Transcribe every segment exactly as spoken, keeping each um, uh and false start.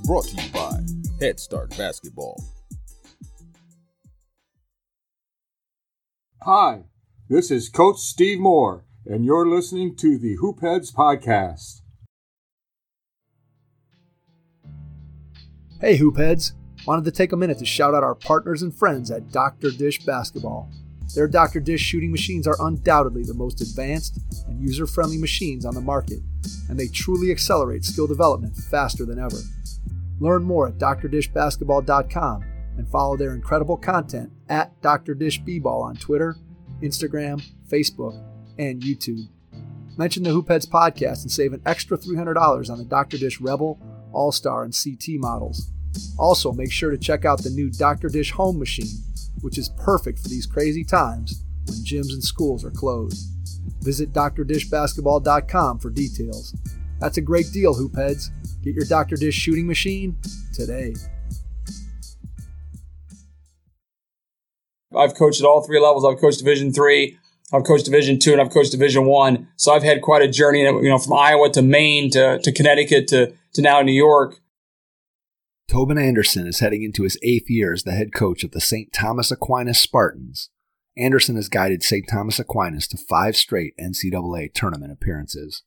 is brought to you by Head Start Basketball. Hi, this is Coach Steve Moore, and you're listening to the Hoopheads Podcast. Hey Hoopheads! Wanted to take a minute to shout out our partners and friends at Doctor Dish Basketball. Their Doctor Dish shooting machines are undoubtedly the most advanced and user-friendly machines on the market, and they truly accelerate skill development faster than ever. Learn more at D R dish basketball dot com and follow their incredible content at D R dish b ball on Twitter, Instagram, Facebook, and YouTube. Mention the Hoopheads Podcast and save an extra three hundred dollars on the Doctor Dish Rebel, All-Star, and C T models. Also, make sure to check out the new Doctor Dish Home Machine, which is perfect for these crazy times when gyms and schools are closed. Visit D R dish basketball dot com for details. That's a great deal, Hoopheads. Get your Doctor Dish shooting machine today. I've coached at all three levels. I've coached Division three, I've coached Division two, and I've coached Division one. So I've had quite a journey, you know, from Iowa to Maine to, to Connecticut to, to now New York. Tobin Anderson is heading into his eighth year as the head coach of the Saint Thomas Aquinas Spartans. Anderson has guided Saint Thomas Aquinas to five straight N C double A tournament appearances.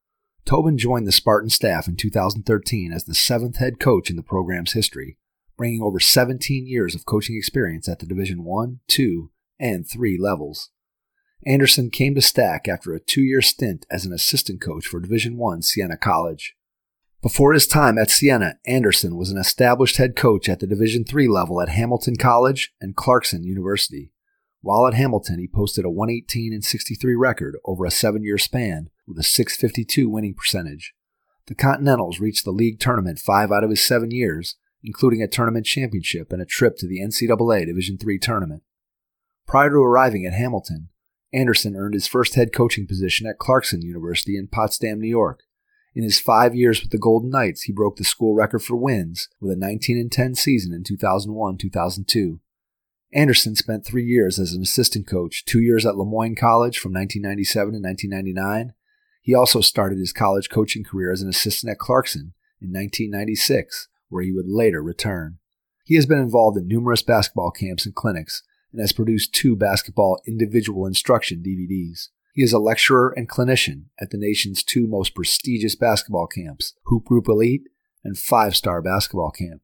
Tobin joined the Spartan staff in two thousand thirteen as the seventh head coach in the program's history, bringing over seventeen years of coaching experience at the Division one, two, and three levels. Anderson came to Stack after a two-year stint as an assistant coach for Division one Siena College. Before his time at Siena, Anderson was an established head coach at the Division three level at Hamilton College and Clarkson University. While at Hamilton, he posted a one eighteen and sixty-three record over a seven-year span with a six fifty-two winning percentage. The Continentals reached the league tournament five out of his seven years, including a tournament championship and a trip to the N C double A Division three tournament. Prior to arriving at Hamilton, Anderson earned his first head coaching position at Clarkson University in Potsdam, New York. In his five years with the Golden Knights, he broke the school record for wins with a nineteen and ten season in two thousand one two thousand two. Anderson spent three years as an assistant coach, two years at Lemoyne College from nineteen ninety-seven to nineteen ninety-nine. He also started his college coaching career as an assistant at Clarkson in nineteen ninety-six, where he would later return. He has been involved in numerous basketball camps and clinics and has produced two basketball individual instruction D V Ds. He is a lecturer and clinician at the nation's two most prestigious basketball camps, Hoop Group Elite and Five Star Basketball Camp.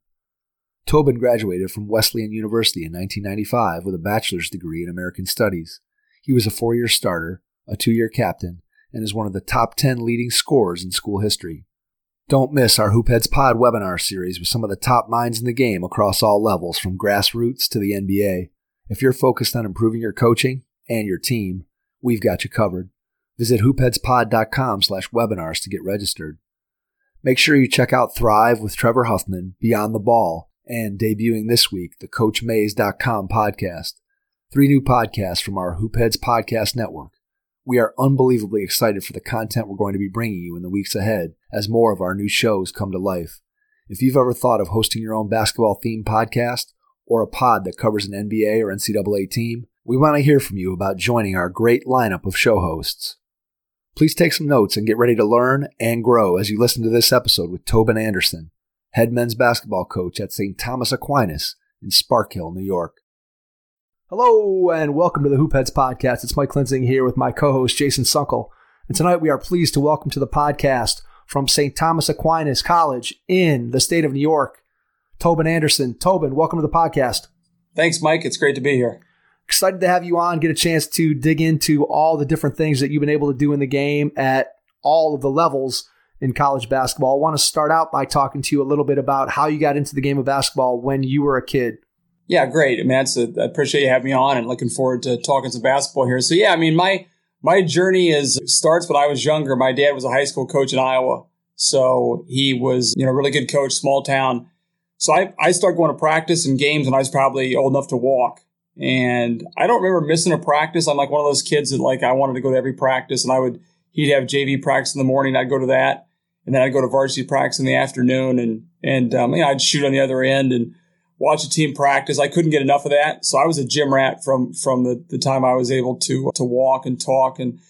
Tobin graduated from Wesleyan University in nineteen ninety-five with a bachelor's degree in American Studies. He was a four-year starter, a two-year captain, and is one of the top ten leading scorers in school history. Don't miss our Hoopheads Pod webinar series with some of the top minds in the game across all levels, from grassroots to the N B A. If you're focused on improving your coaching and your team, we've got you covered. Visit hoopheadspod dot com slash webinars to get registered. Make sure you check out Thrive with Trevor Huffman, Beyond the Ball, and debuting this week, the coach maze dot com podcast. Three new podcasts from our Hoopheads Podcast Network. We are unbelievably excited for the content we're going to be bringing you in the weeks ahead as more of our new shows come to life. If you've ever thought of hosting your own basketball-themed podcast or a pod that covers an N B A or N C double A team, we want to hear from you about joining our great lineup of show hosts. Please take some notes and get ready to learn and grow as you listen to this episode with Tobin Anderson, head men's basketball coach at Saint Thomas Aquinas in Sparkill, New York. Hello, and welcome to the Hoopheads Podcast. It's Mike Klinzing here with my co-host Jason Sunkel. And tonight we are pleased to welcome to the podcast from Saint Thomas Aquinas College in the state of New York, Tobin Anderson. Tobin, welcome to the podcast. Thanks, Mike. It's great to be here. Excited to have you on, get a chance to dig into all the different things that you've been able to do in the game at all of the levels in college basketball. I want to start out by talking to you a little bit about how you got into the game of basketball when you were a kid. Yeah, great. I mean, that's a, I appreciate you having me on and looking forward to talking some basketball here. So, yeah, I mean, my my journey is starts when I was younger. My dad was a high school coach in Iowa. So he was, you know, a really good coach, small town. So I, I started going to practice and games when I was probably old enough to walk. And I don't remember missing a practice. I'm like one of those kids that, like, I wanted to go to every practice. And I would, he'd have J V practice in the morning. I'd go to that. And then I'd go to varsity practice in the afternoon. And, and um, you know, I'd shoot on the other end and watch a team practice. I couldn't get enough of that. So I was a gym rat from from the, the time I was able to to walk and talk. And,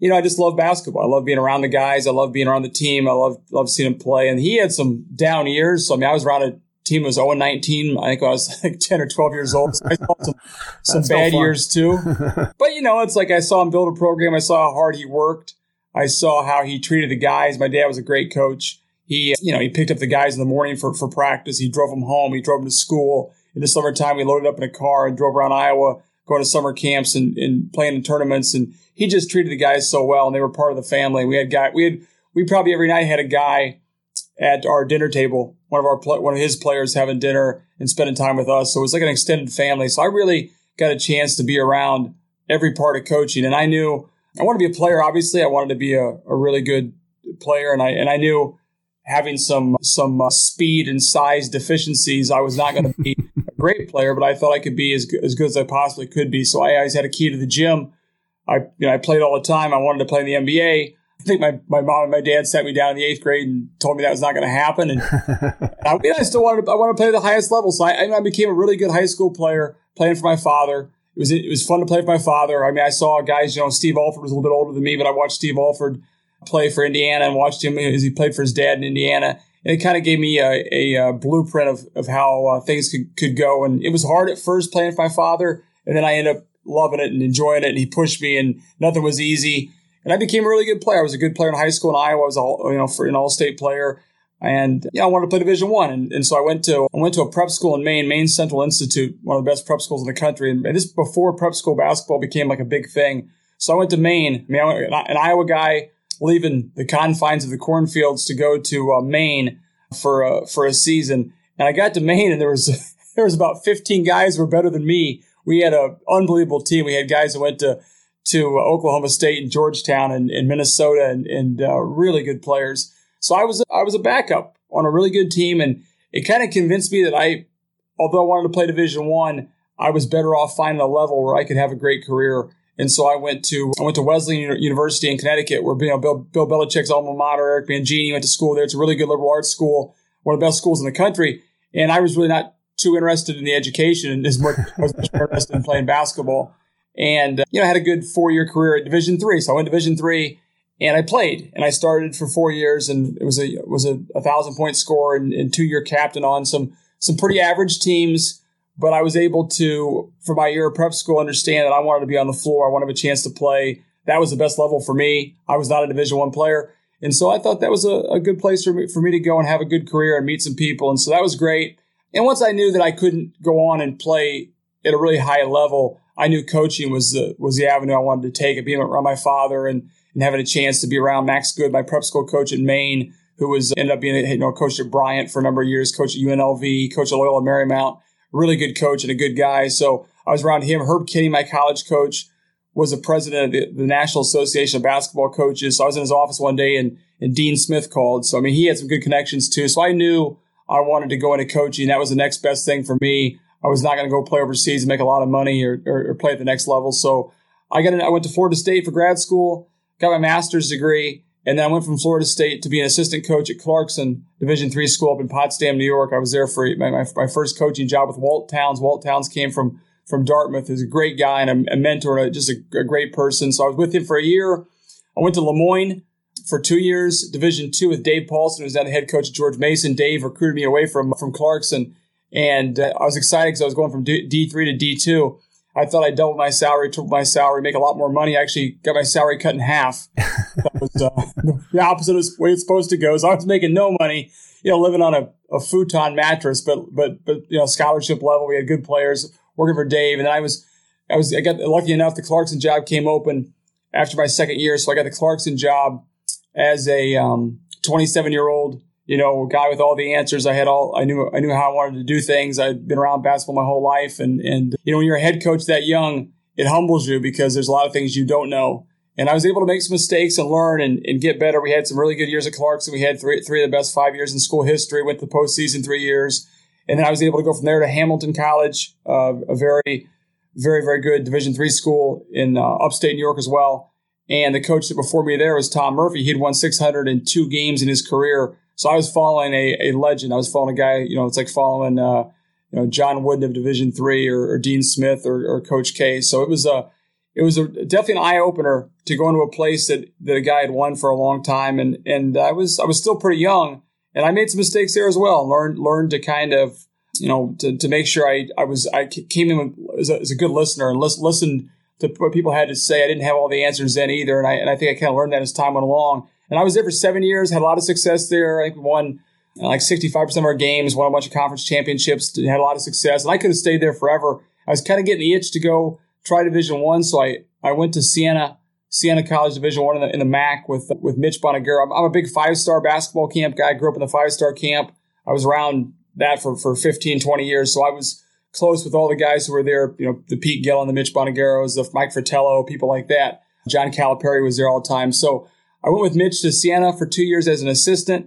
you know, I just love basketball. I love being around the guys. I love being around the team. I love love seeing him play. And he had some down years. So, I mean, I was around a team that was oh and nineteen. I think I was like ten or twelve years old. So I saw some, some bad years too. But, you know, it's like I saw him build a program. I saw how hard he worked. I saw how he treated the guys. My dad was a great coach. He, you know, he picked up the guys in the morning for, for practice. He drove them home. He drove them to school. In the summertime, we loaded up in a car and drove around Iowa, going to summer camps and, and playing in tournaments. And he just treated the guys so well, and they were part of the family. We had guy, we had, we probably every night had a guy at our dinner table, one of our, one of his players having dinner and spending time with us. So it was like an extended family. So I really got a chance to be around every part of coaching. And I knew I wanted to be a player. Obviously, I wanted to be a, a really good player. And I, and I knew having some, some uh, speed and size deficiencies, I was not going to be a great player, but I thought I could be as good, as good as I possibly could be. So I always had a key to the gym. I, you know, I played all the time. I wanted to play in the N B A. I think my, my mom and my dad sat me down in the eighth grade and told me that was not going to happen. And, and I, you know, I still wanted to, I wanted to play at the highest level. So I, I became a really good high school player playing for my father. It was, it was fun to play for my father. I mean, I saw guys, you know, Steve Alford was a little bit older than me, but I watched Steve Alford play for Indiana and watched him as he played for his dad in Indiana. And it kind of gave me a, a, a blueprint of, of how uh, things could, could go. And it was hard at first playing for my father. And then I ended up loving it and enjoying it. And he pushed me and nothing was easy. And I became a really good player. I was a good player in high school in Iowa. I was all, you know, for an all-state player. And yeah, I wanted to play Division One. And, and so I went to I went to a prep school in Maine, Maine Central Institute, one of the best prep schools in the country. And, and this before prep school basketball became like a big thing. So I went to Maine. I mean, I went, an Iowa guy leaving the confines of the cornfields to go to uh, Maine for a, for a season. And I got to Maine, and there was there was about fifteen guys who were better than me. We had an unbelievable team. We had guys that went to to Oklahoma State and Georgetown and, and Minnesota and, and uh, really good players. So I was I was a backup on a really good team, and it kind of convinced me that I, although I wanted to play Division One, I, I was better off finding a level where I could have a great career. And so I went to I went to Wesleyan University in Connecticut, where you know, Bill, Bill Belichick's alma mater, Eric Mangini, went to school there. It's a really good liberal arts school, one of the best schools in the country. And I was really not too interested in the education as much I was much more interested in playing basketball. And, uh, you know, I had a good four-year career at Division Three. So I went to Division Three, and I played. And I started for four years, and it was a it was a, a thousand-point scorer and, and two-year captain on some some pretty average teams. But I was able to, for my year of prep school, understand that I wanted to be on the floor. I wanted a chance to play. That was the best level for me. I was not a Division One player. And so I thought that was a, a good place for me, for me to go and have a good career and meet some people. And so that was great. And once I knew that I couldn't go on and play at a really high level, I knew coaching was the was the avenue I wanted to take. It being around my father and, and having a chance to be around Max Good, my prep school coach in Maine, who was ended up being you know coach at Bryant for a number of years, coach at U N L V, coach at Loyola Marymount, really good coach and a good guy. So I was around him. Herb Kinney, my college coach, was the president of the, the National Association of Basketball Coaches. So I was in his office one day, and, and Dean Smith called. So I mean, he had some good connections too. So I knew I wanted to go into coaching. That was the next best thing for me. I was not going to go play overseas and make a lot of money or, or, or play at the next level. So I got in, I went to Florida State for grad school, got my master's degree, and then I went from Florida State to be an assistant coach at Clarkson Division three school up in Potsdam, New York. I was there for my, my, my first coaching job with Walt Towns. Walt Towns came from, from Dartmouth. He's a great guy and a, a mentor and a, just a, a great person. So I was with him for a year. I went to Lemoyne for two years, Division two with Dave Paulson, who's now the head coach at George Mason. Dave recruited me away from, from Clarkson. And uh, I was excited because I was going from D three to D two. I thought I'd double my salary, triple my salary, make a lot more money. I actually got my salary cut in half. That was uh, the opposite of the way it's supposed to go. So I was making no money, you know, living on a, a futon mattress, but but but you know, scholarship level. We had good players working for Dave, and then I was I was I got lucky enough. The Clarkson job came open after my second year, so I got the Clarkson job as a um, twenty-seven year old. You know, guy with all the answers. I had all, I knew, I knew how I wanted to do things. I'd been around basketball my whole life. And, and, you know, when you're a head coach that young, it humbles you because there's a lot of things you don't know. And I was able to make some mistakes and learn and, and get better. We had some really good years at Clarkson. We had three, three of the best five years in school history, went to the postseason three years. And then I was able to go from there to Hamilton College, uh, a very, very, very good Division three school in uh, upstate New York as well. And the coach that before me there was Tom Murphy. He had won six hundred two games in his career. So I was following a, a legend. I was following a guy, you know, it's like following, uh, you know, John Wooden of Division three or, or Dean Smith or, or Coach K. So it was a, it was a, definitely an eye opener to go into a place that, that a guy had won for a long time. And, and I was, I was still pretty young, and I made some mistakes there as well. Learned, learned to kind of, you know, to, to make sure I, I was, I came in as a, as a good listener and lis- listened to what people had to say. I didn't have all the answers then either. And I, and I think I kind of learned that as time went along. And I was there for seven years, had a lot of success there. I won uh, like sixty-five percent of our games, won a bunch of conference championships, had a lot of success. And I could have stayed there forever. I was kind of getting the itch to go try Division One. So I, I went to Siena, Siena College Division One in the, in the M A C with, with Mitch Bonagura. I'm, I'm a big five-star basketball camp guy. I grew up in the five-star camp. I was around that for, for fifteen, twenty years. So I was close with all the guys who were there, you know, the Pete Gillen, the Mitch Bonaguros, the Mike Fratello, people like that. John Calipari was there all the time. So I went with Mitch to Siena for two years as an assistant.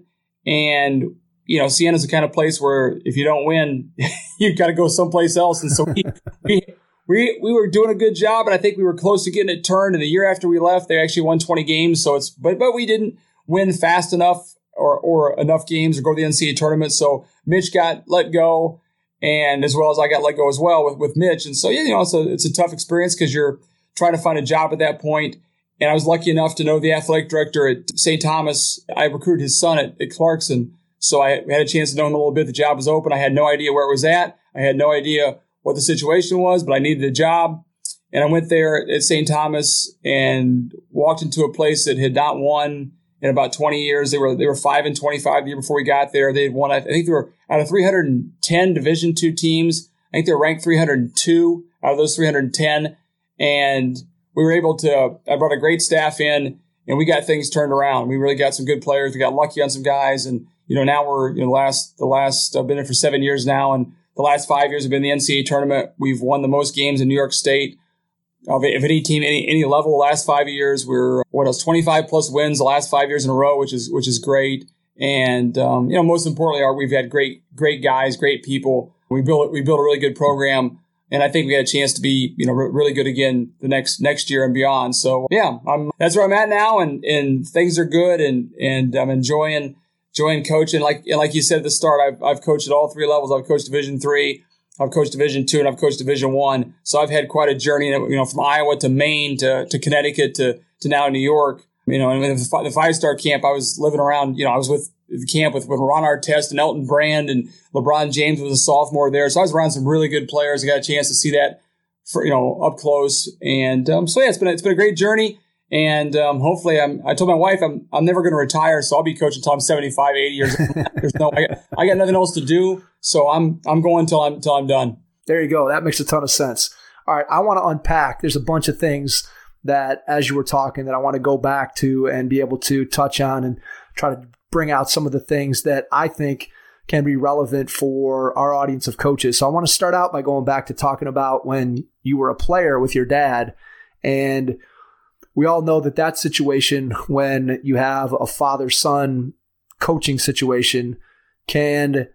And, you know, Siena's the kind of place where if you don't win, you've got to go someplace else. And so we, we, we, we were doing a good job, and I think we were close to getting it turned. And the year after we left, they actually won twenty games. So it's, but, but we didn't win fast enough or, or enough games or go to the N C double A tournament. So Mitch got let go, and as well as I got let go as well with, with Mitch. And so, yeah, you know, it's a, it's a tough experience because you're trying to find a job at that point. And I was lucky enough to know the athletic director at Saint Thomas. I recruited his son at, at Clarkson. So I had a chance to know him a little bit. The job was open. I had no idea where it was at. I had no idea what the situation was, but I needed a job. And I went there at Saint Thomas and walked into a place that had not won in about twenty years. They were they were five and twenty-five the year before we got there. They had won, I think they were out of three hundred ten Division two teams. I think they were ranked three hundred two out of those three hundred ten. And we were able to, I brought a great staff in, and we got things turned around. We really got some good players. We got lucky on some guys. And, you know, now we're, you know, last, the last, I've been there for seven years now. And the last five years have been in the N C double A tournament. We've won the most games in New York State of any team, any, any level. The last five years, we're, what else, twenty-five plus wins the last five years in a row, which is, which is great. And, um, you know, most importantly, are we've had great, great guys, great people. We built, we built a really good program. And I think we had a chance to be, you know, re- really good again the next next year and beyond. So yeah, I'm, that's where I'm at now, and and things are good, and and I'm enjoying enjoying coaching. Like and like you said at the start, I've I've coached at all three levels. I've coached Division three, I've coached Division two, and I've coached Division one. So I've had quite a journey, you know, from Iowa to Maine to to Connecticut to to now New York. You know, and the, the five star camp, I was living around. You know, I was with the camp with, with Ron Artest and Elton Brand, and LeBron James was a sophomore there. So I was around some really good players. I got a chance to see that for, you know, up close. And um, so yeah, it's been it's been a great journey. And um, hopefully, I'm. I told my wife I'm I'm never going to retire, so I'll be coaching until I'm seventy-five, eighty years old. There's no, I got, I got nothing else to do, so I'm I'm going until I'm until I'm done. There you go. That makes a ton of sense. All right, I want to unpack. There's a bunch of things that, as you were talking, that I want to go back to and be able to touch on and try to bring out some of the things that I think can be relevant for our audience of coaches. So I want to start out by going back to talking about when you were a player with your dad. And we all know that that situation, when you have a father-son coaching situation, can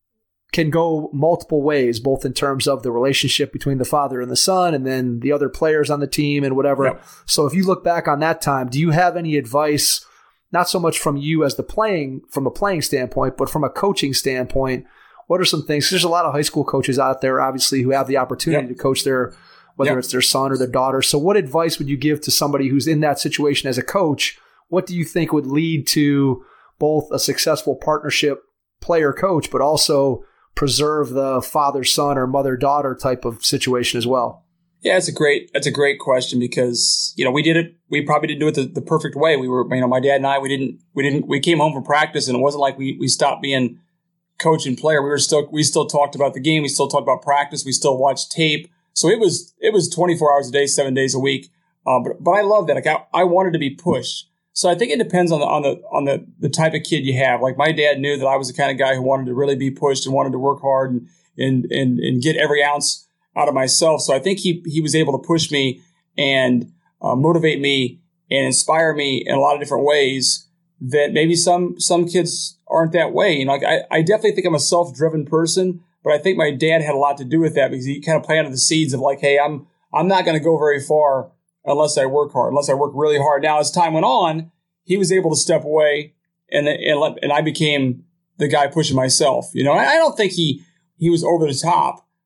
can go multiple ways, both in terms of the relationship between the father and the son, and then the other players on the team and whatever. Yep. So if you look back on that time, do you have any advice, not so much from you as the playing, from a playing standpoint, but from a coaching standpoint? What are some things? 'Cause there's a lot of high school coaches out there, obviously, who have the opportunity yep. to coach their, whether yep. it's their son or their daughter. So what advice would you give to somebody who's in that situation as a coach? What do you think would lead to both a successful partnership player-coach, but also preserve the father-son or mother-daughter type of situation as well? Yeah, it's a great, that's a great question, because, you know, we did it, we probably didn't do it the, the perfect way. We were, you know, my dad and I, we didn't, we didn't, we came home from practice, and it wasn't like we, we stopped being coach and player. We were still, we still talked about the game. We still talked about practice. We still watched tape. So it was, it was twenty-four hours a day, seven days a week. Uh, but, but I love that. Like I, I wanted to be pushed. So I think it depends on the, on the, on the, the type of kid you have. Like my dad knew that I was the kind of guy who wanted to really be pushed and wanted to work hard and, and, and, and get every ounce out of myself. So I think he, he was able to push me and uh, motivate me and inspire me in a lot of different ways that maybe some, some kids aren't that way. You know, like I, I definitely think I'm a self-driven person, but I think my dad had a lot to do with that, because he kind of planted the seeds of like, hey, I'm, I'm not going to go very far unless I work hard, unless I work really hard. Now, as time went on, he was able to step away, and and, let, and I became the guy pushing myself. You know, I don't think he he was over the top,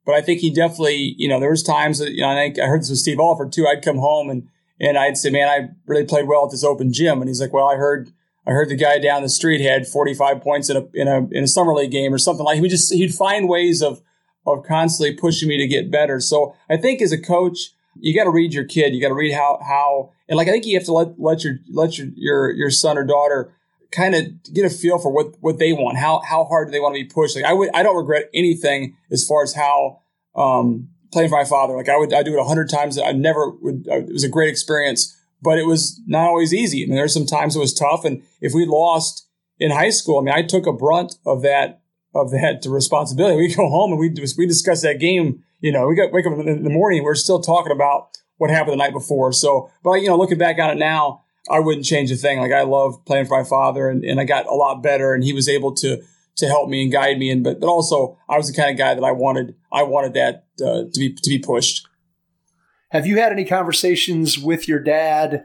but I think he definitely, you know, there was times that, you know, I think I heard this with Steve Alford too. I'd come home and, and I'd say, man, I really played well at this open gym. And he's like, well, I heard, I heard the guy down the street had forty-five points in a, in a, in a summer league game or something like that. He just, he'd find ways of, of constantly pushing me to get better. So I think as a coach, you got to read your kid. You got to read how, how, and like, I think you have to let, let your, let your, your, your son or daughter kind of get a feel for what, what they want. How, how hard do they want to be pushed? Like I would, I don't regret anything as far as how, um, playing for my father. Like I would, I do it a hundred times. I never would, it was a great experience, but it was not always easy. I mean, there's some times it was tough. And if we lost in high school, I mean, I took a brunt of that, of that responsibility. We go home and we, we discuss that game. You know, we got wake up in the morning. We're still talking about what happened the night before. So, but you know, looking back on it now, I wouldn't change a thing. Like I love playing for my father, and, and I got a lot better, and he was able to to help me and guide me. And but but also, I was the kind of guy that I wanted. I wanted that uh, to be to be pushed. Have you had any conversations with your dad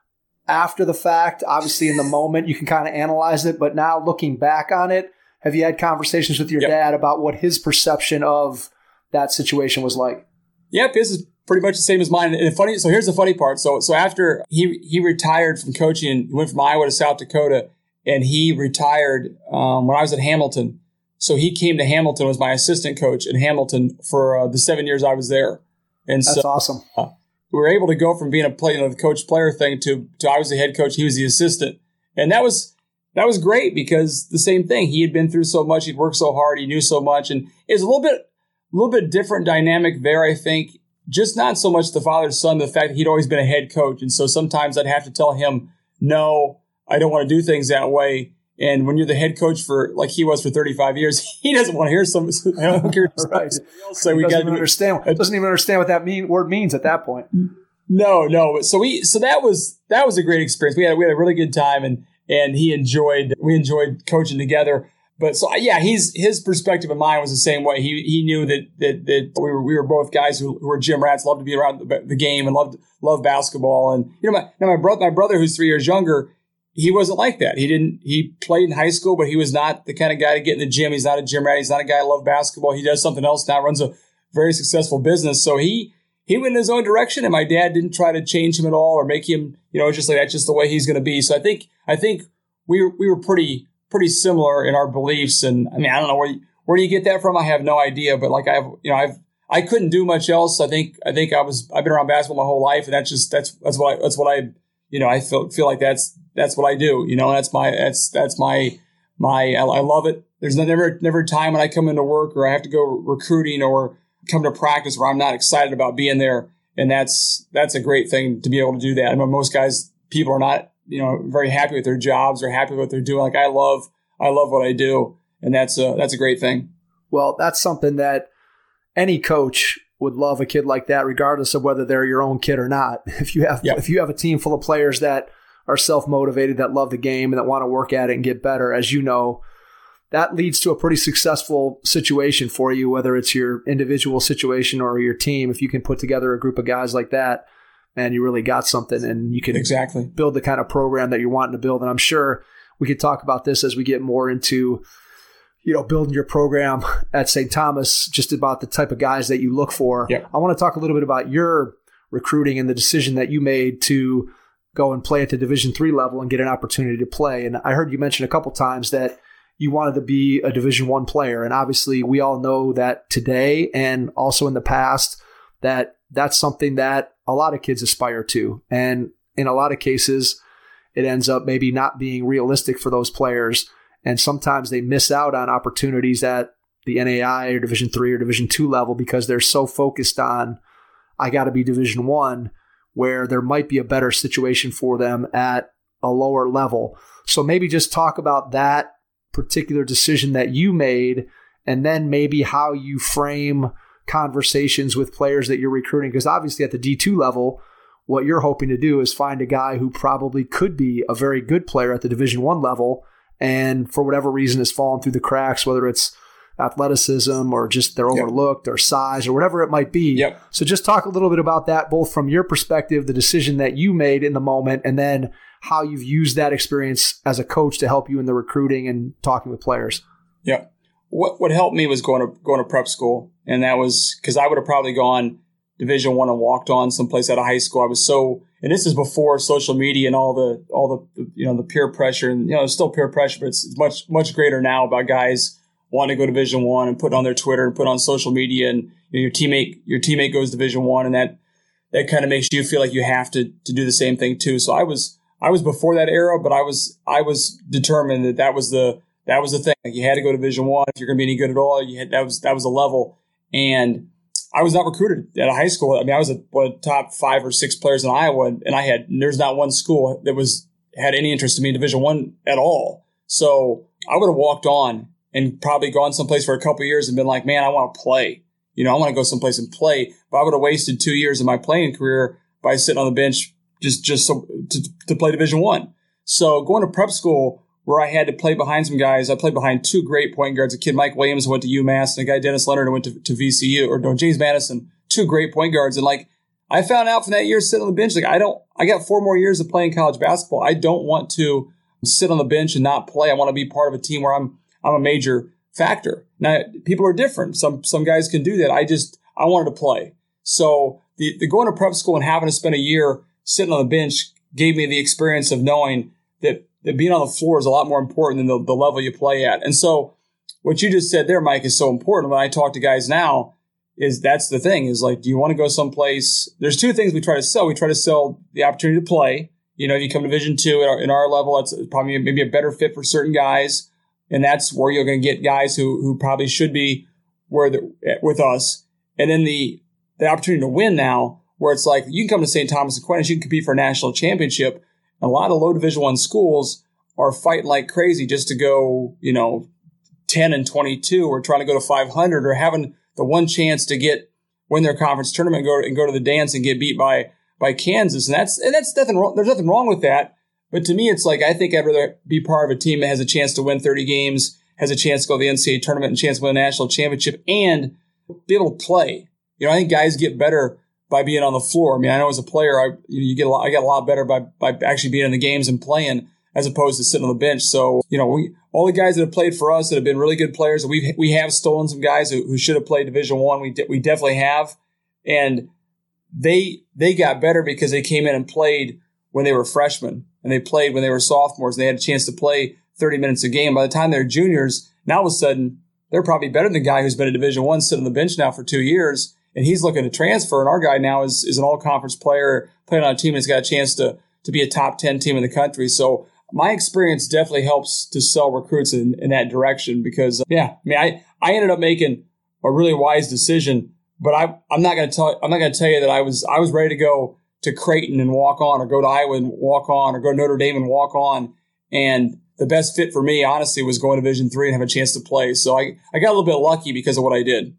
after the fact? Obviously, in the moment, you can kind of analyze it, but now looking back on it, have you had conversations with your yep. dad about what his perception of that situation was like? Yep, his is pretty much the same as mine. And funny, so here's the funny part. So so after he he retired from coaching, and he went from Iowa to South Dakota, and he retired um, when I was at Hamilton. So he came to Hamilton, was my assistant coach at Hamilton for uh, the seven years I was there. And That's so, awesome. Uh, we were able to go from being a play, you know, the coach player thing to to I was the head coach, he was the assistant, and that was that was great because the same thing. He had been through so much, he'd worked so hard, he knew so much, and it was a little bit. A little bit different dynamic there, I think. Just not so much the father's son, the fact that he'd always been a head coach. And so sometimes I'd have to tell him, no, I don't want to do things that way. And when you're the head coach for, like he was for thirty-five years, he doesn't want to hear some, I don't care. Right. So we doesn't got even understand, doesn't even understand what that mean, word means at that point. No, no. So we, so that was, that was a great experience. We had, we had a really good time, and, and he enjoyed, we enjoyed coaching together. But so yeah, he's his perspective and mine was the same way. He he knew that that that we were we were both guys who, who were gym rats, loved to be around the, the game and loved loved basketball. And you know, my now my brother my brother who's three years younger, he wasn't like that. He didn't he played in high school, but he was not the kind of guy to get in the gym. He's not a gym rat. He's not a guy who loved basketball. He does something else now, runs a very successful business. So he he went in his own direction, and my dad didn't try to change him at all or make him, you know, just like that's just the way he's going to be. So I think I think we were, we were pretty. pretty similar in our beliefs. And I mean, I don't know where you, where do you get that from? I have no idea, but like I've, you know, I've, I couldn't do much else. I think, I think I was, I've been around basketball my whole life, and that's just, that's, that's what I, that's what I, you know, I feel, feel like that's, that's what I do. You know, that's my, that's, that's my, my, I, I love it. There's never, never a time when I come into work or I have to go recruiting or come to practice where I'm not excited about being there. And that's, that's a great thing to be able to do that. I mean, most guys, people are not, you know, very happy with their jobs or happy with what they're doing. Like I love, I love what I do, and that's a, that's a great thing. Well, that's something that any coach would love, a kid like that, regardless of whether they're your own kid or not. If you have, yep. if you have a team full of players that are self-motivated, that love the game and that want to work at it and get better, as you know, that leads to a pretty successful situation for you, whether it's your individual situation or your team. If you can put together a group of guys like that, and you really got something, and you can exactly build the kind of program that you're wanting to build. And I'm sure we could talk about this as we get more into, you know, building your program at Saint Thomas, just about the type of guys that you look for. Yep. I want to talk a little bit about your recruiting and the decision that you made to go and play at the Division three level and get an opportunity to play. And I heard you mention a couple times that you wanted to be a Division one player. And obviously we all know that today and also in the past that that's something that a lot of kids aspire to. And in a lot of cases, it ends up maybe not being realistic for those players. And sometimes they miss out on opportunities at the N A I or Division three or Division two level because they're so focused on, I got to be Division one, where there might be a better situation for them at a lower level. So maybe just talk about that particular decision that you made, and then maybe how you frame conversations with players that you're recruiting. Because obviously at the D two level, what you're hoping to do is find a guy who probably could be a very good player at the Division one level, and for whatever reason has fallen through the cracks, whether it's athleticism or just they're overlooked yep. or size or whatever it might be. Yep. So just talk a little bit about that, both from your perspective, the decision that you made in the moment, and then how you've used that experience as a coach to help you in the recruiting and talking with players. Yeah. what what helped me was going to going to prep school, and that was because I would have probably gone Division One and walked on someplace out of high school. I was so, and this is before social media and all the all the you know the peer pressure, and you know it's still peer pressure, but it's, it's much much greater now about guys wanting to go to Division One and put on their Twitter and put on social media, and you know, your teammate your teammate goes to Division One, and that that kind of makes you feel like you have to to do the same thing too. So I was I was before that era, but I was I was determined that that was the that was the thing. Like you had to go to Division One if you're going to be any good at all. You had that was that was a level, and I was not recruited at a high school. I mean, I was a, one of the top five or six players in Iowa, and I had there's not one school that was had any interest in me in Division One at all. So I would have walked on and probably gone someplace for a couple of years and been like, man, I want to play. You know, I want to go someplace and play. But I would have wasted two years of my playing career by sitting on the bench just just so, to, to play Division One. So going to prep school where I had to play behind some guys, I played behind two great point guards, a kid Mike Williams who went to UMass, and a guy Dennis Leonard who went to, to V C U, or no, James Madison, two great point guards. And like I found out from that year sitting on the bench, like I don't, I got four more years of playing college basketball. I don't want to sit on the bench and not play. I want to be part of a team where I'm I'm a major factor. Now, people are different. Some some guys can do that. I just, I wanted to play. So the, the going to prep school and having to spend a year sitting on the bench gave me the experience of knowing that, that being on the floor is a lot more important than the, the level you play at. And so what you just said there, Mike, is so important. When I talk to guys now, is that's the thing, is like, do you want to go someplace? There's two things we try to sell. We try to sell the opportunity to play. You know, if you come to Division Two in our, in our level, it's probably maybe a better fit for certain guys. And that's where you're going to get guys who who probably should be where with us. And then the the opportunity to win now, where it's like you can come to Saint Thomas Aquinas, you can compete for a national championship. A lot of low Division One schools are fighting like crazy just to go, you know, ten and twenty-two, or trying to go to five hundred, or having the one chance to get win their conference tournament and go and go to the dance and get beat by by Kansas. And that's and that's nothing wrong. There's nothing wrong with that. But to me, it's like, I think I'd rather be part of a team that has a chance to win thirty games, has a chance to go to the N C double A tournament, and a chance to win a national championship, and be able to play. You know, I think guys get better by being on the floor. I mean, I know as a player, I you get a lot, I get a lot better by by actually being in the games and playing, as opposed to sitting on the bench. So, you know, we all the guys that have played for us that have been really good players, we we have stolen some guys who, who should have played Division One. We de- we definitely have, and they they got better because they came in and played when they were freshmen, and they played when they were sophomores, and they had a chance to play thirty minutes a game. By the time they're juniors, now all of a sudden they're probably better than the guy who's been at Division One sitting on the bench now for two years, and he's looking to transfer. And our guy now is is an all-conference player playing on a team that's got a chance to to be a top ten team in the country. So my experience definitely helps to sell recruits in, in that direction, because, yeah, I mean, I, I ended up making a really wise decision, but I, I'm not going to tell I'm not going to tell you that I was I was ready to go to Creighton and walk on, or go to Iowa and walk on, or go to Notre Dame and walk on. And the best fit for me, honestly, was going to Division Three and have a chance to play. So I, I got a little bit lucky because of what I did.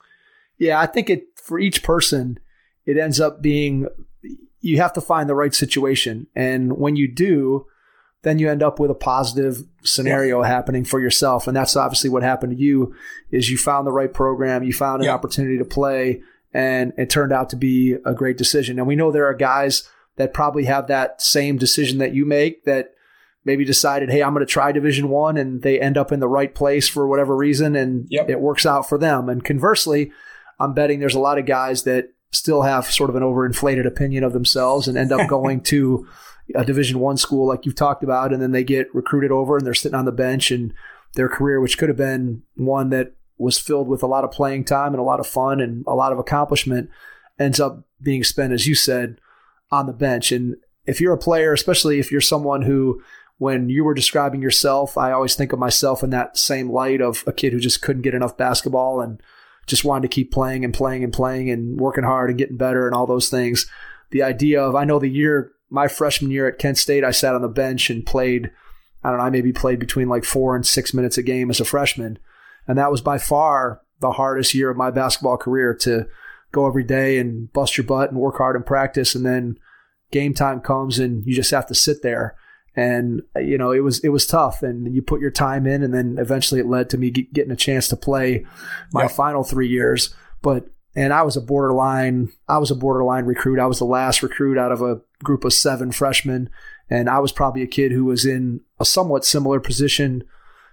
Yeah, I think it for each person, it ends up being, you have to find the right situation. And when you do, then you end up with a positive scenario yeah. happening for yourself. And that's obviously what happened to you, is you found the right program, you found an yeah. opportunity to play, and it turned out to be a great decision. And we know there are guys that probably have that same decision that you make, that maybe decided, hey, I'm going to try Division One, and they end up in the right place for whatever reason, and yep. it works out for them. And conversely, I'm betting there's a lot of guys that still have sort of an overinflated opinion of themselves and end up going to a Division One school like you've talked about, and then they get recruited over and they're sitting on the bench, and their career, which could have been one that was filled with a lot of playing time and a lot of fun and a lot of accomplishment, ends up being spent, as you said, on the bench. And if you're a player, especially if you're someone who, when you were describing yourself, I always think of myself in that same light of a kid who just couldn't get enough basketball and just wanted to keep playing and playing and playing and working hard and getting better and all those things. The idea of, I know the year, my freshman year at Kent State, I sat on the bench and played, I don't know, I maybe played between like four and six minutes a game as a freshman. And that was by far the hardest year of my basketball career, to go every day and bust your butt and work hard in practice. And then game time comes and you just have to sit there. And, you know, it was, it was tough, and you put your time in, and then eventually it led to me get, getting a chance to play my yep. final three years. But, and I was a borderline, I was a borderline recruit. I was the last recruit out of a group of seven freshmen. And I was probably a kid who was in a somewhat similar position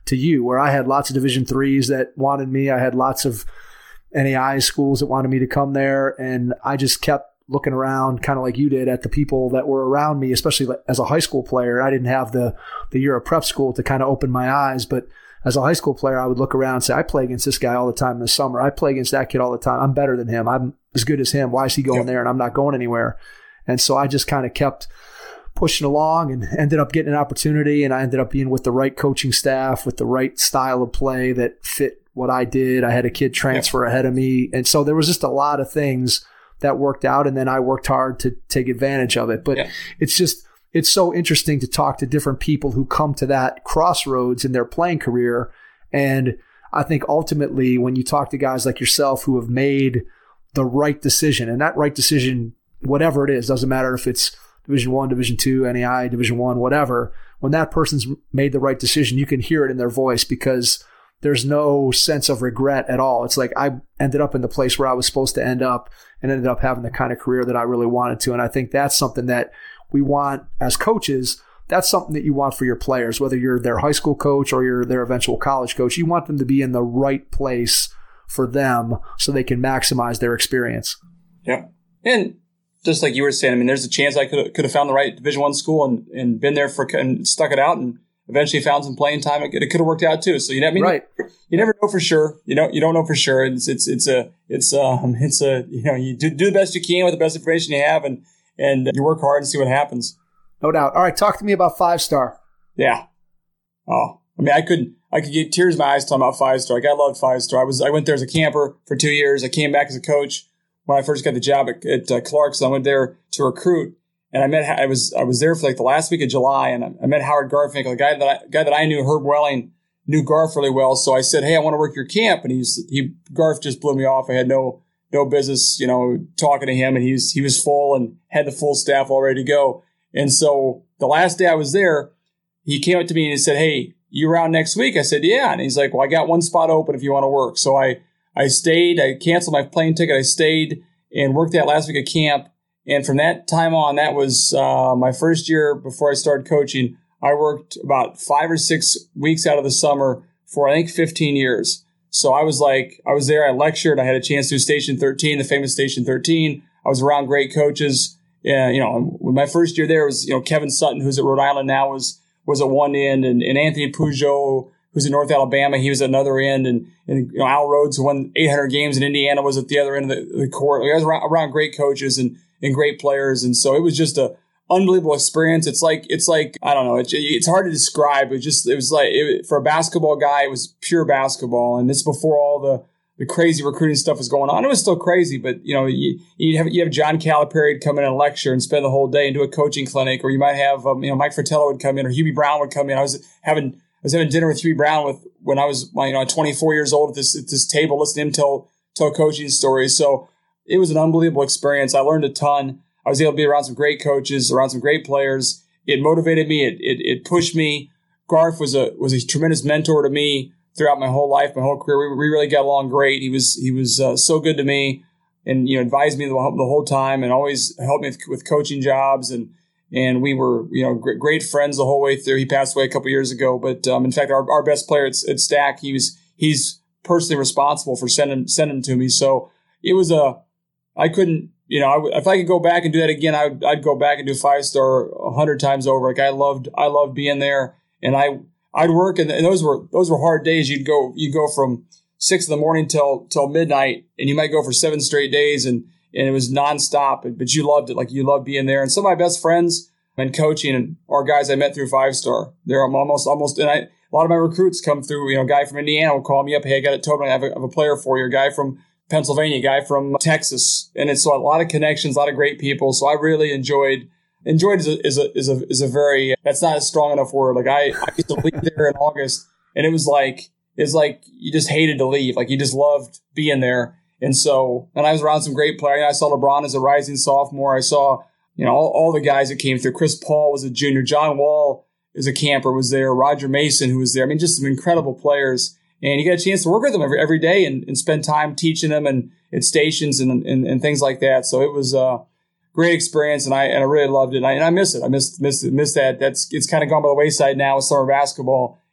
to you, where I had lots of Division threes that wanted me. I had lots of N A I A schools that wanted me to come there. And I just kept looking around kind of like you did at the people that were around me, especially as a high school player. I didn't have the, the year of prep school to kind of open my eyes, but as a high school player, I would look around and say, I play against this guy all the time in the summer. I play against that kid all the time. I'm better than him. I'm as good as him. Why is he going yep. there and I'm not going anywhere? And so I just kind of kept pushing along and ended up getting an opportunity, and I ended up being with the right coaching staff, with the right style of play that fit what I did. I had a kid transfer yep. ahead of me. And so there was just a lot of things that worked out, and then I worked hard to take advantage of it. But yep. it's just, it's so interesting to talk to different people who come to that crossroads in their playing career. And I think ultimately when you talk to guys like yourself who have made the right decision, and that right decision, whatever it is, doesn't matter if it's Division One, Division Two, N A I A, Division One, whatever, when that person's made the right decision, you can hear it in their voice because there's no sense of regret at all. It's like I ended up in the place where I was supposed to end up and ended up having the kind of career that I really wanted to. And I think that's something that we want as coaches. That's something that you want for your players, whether you're their high school coach or you're their eventual college coach. You want them to be in the right place for them so they can maximize their experience. Yeah. And just like you were saying, I mean, there's a chance I could could have found the right Division One school and, and been there for and stuck it out and eventually found some playing time. It, it could have worked out too. So you know, I mean, right. you never know for sure. You know, you don't know for sure. It's it's it's a it's um it's a you know you do do the best you can with the best information you have, and and you work hard and see what happens. No doubt. All right, talk to me about Five Star. Yeah. Oh, I mean, I could I could get tears in my eyes talking about Five Star. Like I loved Five Star. I was I went there as a camper for two years. I came back as a coach when I first got the job at, at uh, Clark's. I went there to recruit, and I met I was I was there for like the last week of July, and I, I met Howard Garfinkel, a guy that I, guy that I knew. Herb Welling knew Garf really well, so I said, "Hey, I want to work your camp," and he's he Garf just blew me off. I had no no business, you know, talking to him, and he's he was full and had the full staff all ready to go. And so the last day I was there, he came up to me and he said, "Hey, you around next week?" I said, "Yeah." And he's like, "Well, I got one spot open if you want to work." So I, I stayed, I canceled my plane ticket. I stayed and worked that last week of camp. And from that time on, that was uh, my first year before I started coaching. I worked about five or six weeks out of the summer for, I think, fifteen years. So I was like, I was there, I lectured, I had a chance to do Station thirteen, the famous Station thirteen. I was around great coaches. Yeah, you know, my first year there was, you know, Kevin Sutton, who's at Rhode Island now, was was at one end, and, and Anthony Peugeot, who's in North Alabama, he was at another end, and, and you know, Al Rhodes, who won eight hundred games in Indiana, was at the other end of the, the court. I was around, around great coaches and, and great players, and so it was just a unbelievable experience. It's like it's like I don't know, it, it's hard to describe. It just it was like it, for a basketball guy, it was pure basketball, and this before all the. The crazy recruiting stuff was going on. It was still crazy, but you know, you, you have you have John Calipari come in and lecture and spend the whole day and do a coaching clinic, or you might have um, you know Mike Fratello would come in, or Hubie Brown would come in. I was having I was having dinner with Hubie Brown with when I was you know twenty-four years old at this at this table, listening to him tell tell coaching stories. So it was an unbelievable experience. I learned a ton. I was able to be around some great coaches, around some great players. It motivated me. It it, it pushed me. Garf was a was a tremendous mentor to me throughout my whole life, my whole career. We, we really got along great. He was he was uh, so good to me, and you know advised me the, the whole time, and always helped me with, with coaching jobs. And and we were you know great, great friends the whole way through. He passed away a couple years ago, but um, in fact, our, our best player at, at Stack, he was he's personally responsible for sending sending to me. So it was a I couldn't you know I, if I could go back and do that again, I would, I'd go back and do Five Star a hundred times over. Like I loved I loved being there, and I. I'd work, and those were those were hard days. You'd go you go from six in the morning till till midnight, and you might go for seven straight days, and and it was nonstop. But you loved it, like you loved being there. And some of my best friends and coaching and are guys I met through Five Star. They're almost almost, and I, a lot of my recruits come through. You know, a guy from Indiana will call me up. Hey, I got it. Tobin, I have a, I have a player for you. A guy from Pennsylvania, a guy from Texas, and it's so a lot of connections, a lot of great people. So I really enjoyed. Enjoyed is a, is a is a is a very that's not a strong enough word. Like I, I used to leave there in August, and it was like it's like you just hated to leave. Like you just loved being there. And so, and I was around some great players. I saw LeBron as a rising sophomore. I saw you know all, all the guys that came through. Chris Paul was a junior. John Wall as a camper was there. Roger Mason, who was there. I mean, just some incredible players. And you get a chance to work with them every every day and, and spend time teaching them and at stations and, and and things like that. So it was. Uh, Great experience, and I and I really loved it. And I, and I miss it. I miss miss miss that. That's it's kind of gone by the wayside now with summer basketball.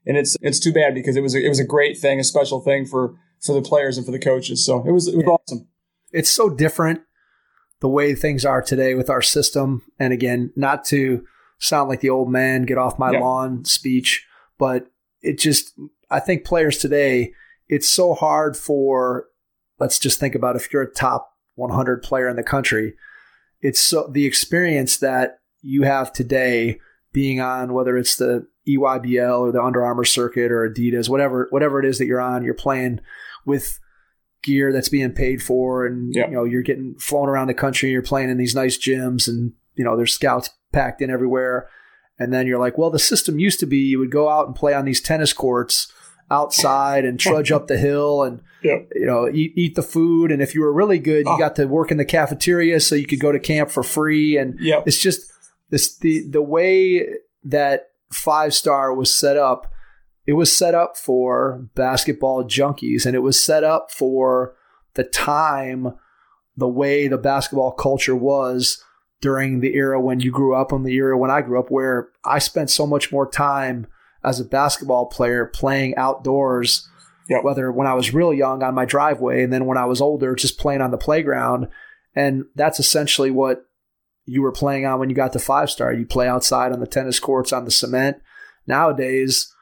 and it's it's too bad because it was a, it was a great thing, a special thing for for the players and for the coaches. So it was it was yeah. awesome. It's so different the way things are today with our system. And again, not to sound like the old man, get off my yeah. lawn speech, but it just, I think players today, it's so hard for, let's just think about if you're a top one hundred player in the country, it's so the experience that you have today being on, whether it's the E Y B L or the Under Armour circuit or Adidas, whatever, whatever it is that you're on, you're playing with gear that's being paid for, and yep. you know, you're getting flown around the country, you're playing in these nice gyms, and you know, there's scouts packed in everywhere. And then you're like, well, the system used to be you would go out and play on these tennis courts outside and trudge up the hill and yep. you know, eat, eat the food. And if you were really good, you oh. got to work in the cafeteria so you could go to camp for free. And yep. it's just this the the way that Five Star was set up. It was set up for basketball junkies, and it was set up for the time, the way the basketball culture was during the era when you grew up and the era when I grew up, where I spent so much more time as a basketball player playing outdoors, yep. whether when I was real young on my driveway and then when I was older, just playing on the playground. And that's essentially what you were playing on when you got to Five Star. You play outside on the tennis courts, on the cement. Nowadays,